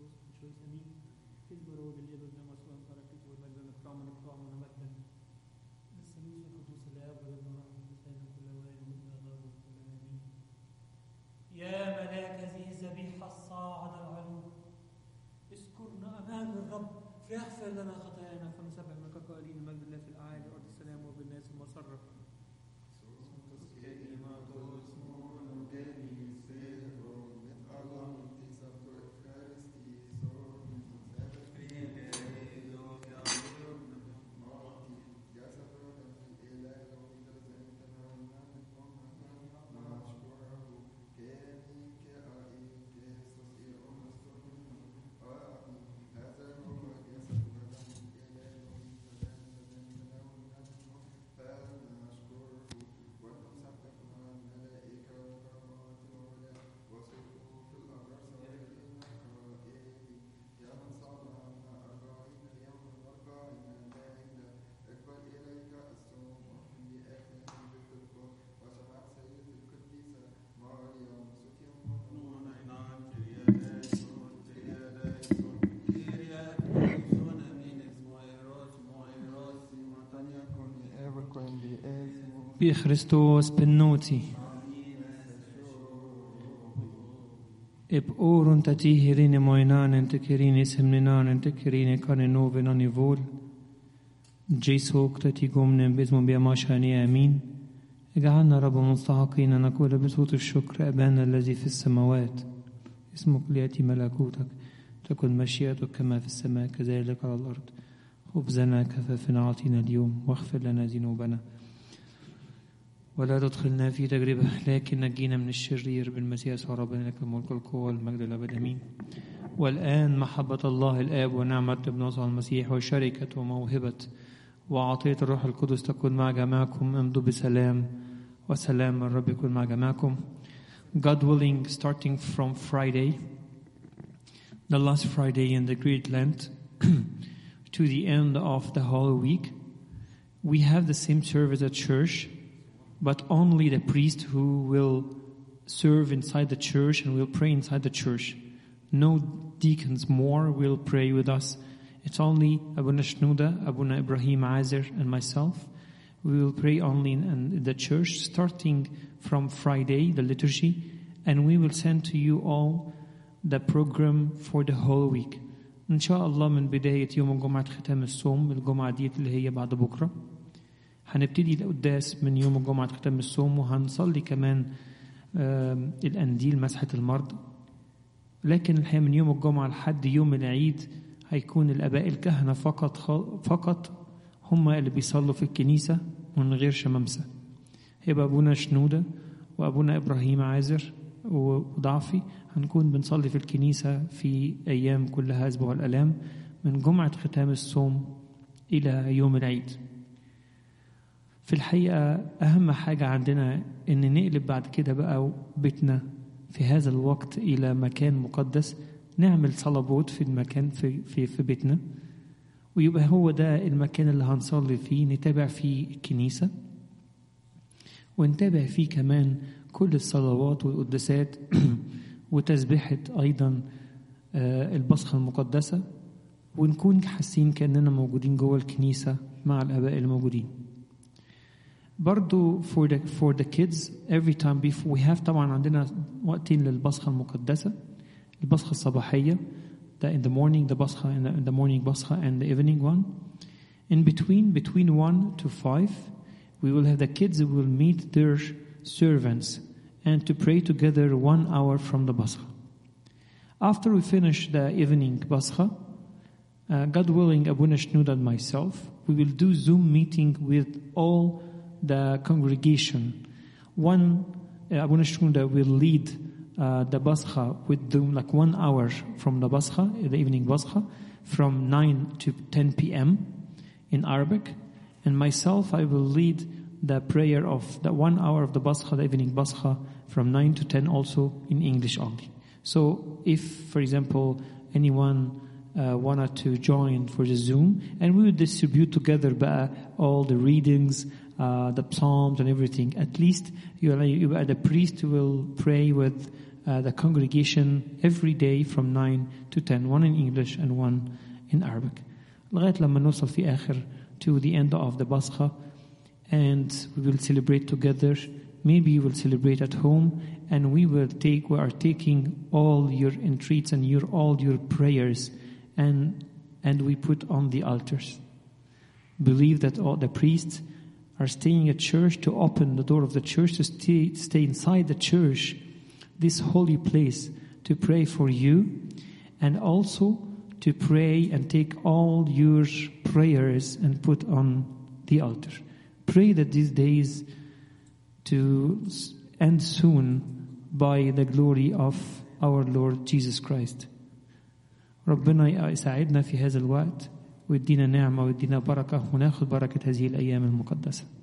يا ملاك هذه الذبيحة الصاعدة العلو اذكرنا أمام الرب فيغفر لنا خطايانا فنسبح لك قائلين المجد لله في الأعالي وأرض السلام وبالناس المسرة. بخريستوس بالنوتي اب اورون تتيهرين موينان تكرين سمنان تكرين كارنوفنا نيفول جيسوك تتيقومن باسم بيماشاني امين. اجعلنا رب مستحقين ان نقول بصوت الشكر ابانا الذي في السماوات اسمك لياتي ملكوتك تكن مشيئتك كما في السماء كذلك على الارض. خبزنا كفافنا اعطينا اليوم واغفر لنا ذنوبنا ولا تدخلنا في تجربة لكن نجينا من الشرير بالمسيح يسوع ربنا لك الملك والقوة والمجد الأبد آمين. والآن محبة الله الآب ونعمة ابن يسوع المسيح وشركة وموهبة وعطية الروح القدس تكون مع جماعكم. امضوا بسلام وسلام الرب يكون مع جماعكم. God willing, starting from Friday, the last Friday in the Great Lent, to the end of the whole week, we have the same service at church, but only the priest who will serve inside the church and will pray inside the church. No deacons more will pray with us. It's only Abuna Shnuda, Abuna Ibrahim Azer, and myself. We will pray only in, in the church, starting from Friday, the liturgy, and we will send to you all the program for the whole week. إن شاء الله من بداية يوم الجمعة ختام الصوم الجمعة دي اللي هي بعد بكرة هنبتدي القداس من يوم الجمعة ختام الصوم وهنصلي كمان الأنديل مسحة المرضى. لكن الحقيقة من يوم الجمعة لحد يوم العيد هيكون الآباء الكهنة فقط فقط هم اللي بيصلوا في الكنيسة من غير شمامسة. هيبقى أبونا شنودة وأبونا إبراهيم عازر وضعفي هنكون بنصلي في الكنيسة في أيام كلها أسبوع الآلام من جمعة ختام الصوم إلى يوم العيد. في الحقيقة أهم حاجة عندنا إن نقلب بعد كده بقى بيتنا في هذا الوقت إلى مكان مقدس، نعمل صلبات في المكان في, في, في بيتنا، ويبقى هو ده المكان اللي هنصلي فيه، نتابع فيه الكنيسة ونتابع فيه كمان كل الصلوات والقداسات وتسبيحة أيضا البصخة المقدسة، ونكون حاسين كأننا موجودين جوه الكنيسة مع الآباء الموجودين. برضو for the for the kids every time before we have طبعا عندنا وقتين للبصخة المقدسة، البصخة الصباحية the in the morning the بصخة in the, in the morning بصخة and the evening one. In between between one to five we will have the kids who will meet their servants and to pray together one hour from the Bascha. After we finish the evening Bascha, uh, God willing, Abuna Shnud and myself, we will do Zoom meeting with all the congregation. One, uh, Abuna Shnud will lead uh, the Bascha with them like one hour from the Bascha, the evening Bascha, from nine to ten p.m. in Arabic, and myself, I will lead the prayer of the one hour of the Bascha, the evening Bascha, from nine to ten also in English only. So if, for example, anyone uh, wanted to join for the Zoom, and we would distribute together بقى all the readings, uh, the psalms and everything. At least you, you, the priest will pray with uh, the congregation every day from nine to ten, one in English and one in Arabic. لغاية لما نوصل في آخر to the end of the Pascha, and we will celebrate together. Maybe we will celebrate at home, and we will take, we are taking all your entreats and your all your prayers, and and we put on the altars. Believe that all the priests are staying at church to open the door of the church, to stay stay inside the church, this holy place, to pray for you, and also to pray and take all your prayers and put on the altar. Pray that these days to end soon by the glory of our Lord Jesus Christ. ربنا يساعدنا في هذا الوقت ويدينا نعمة ويدينا بركة وناخذ بركة هذه الأيام المقدسة.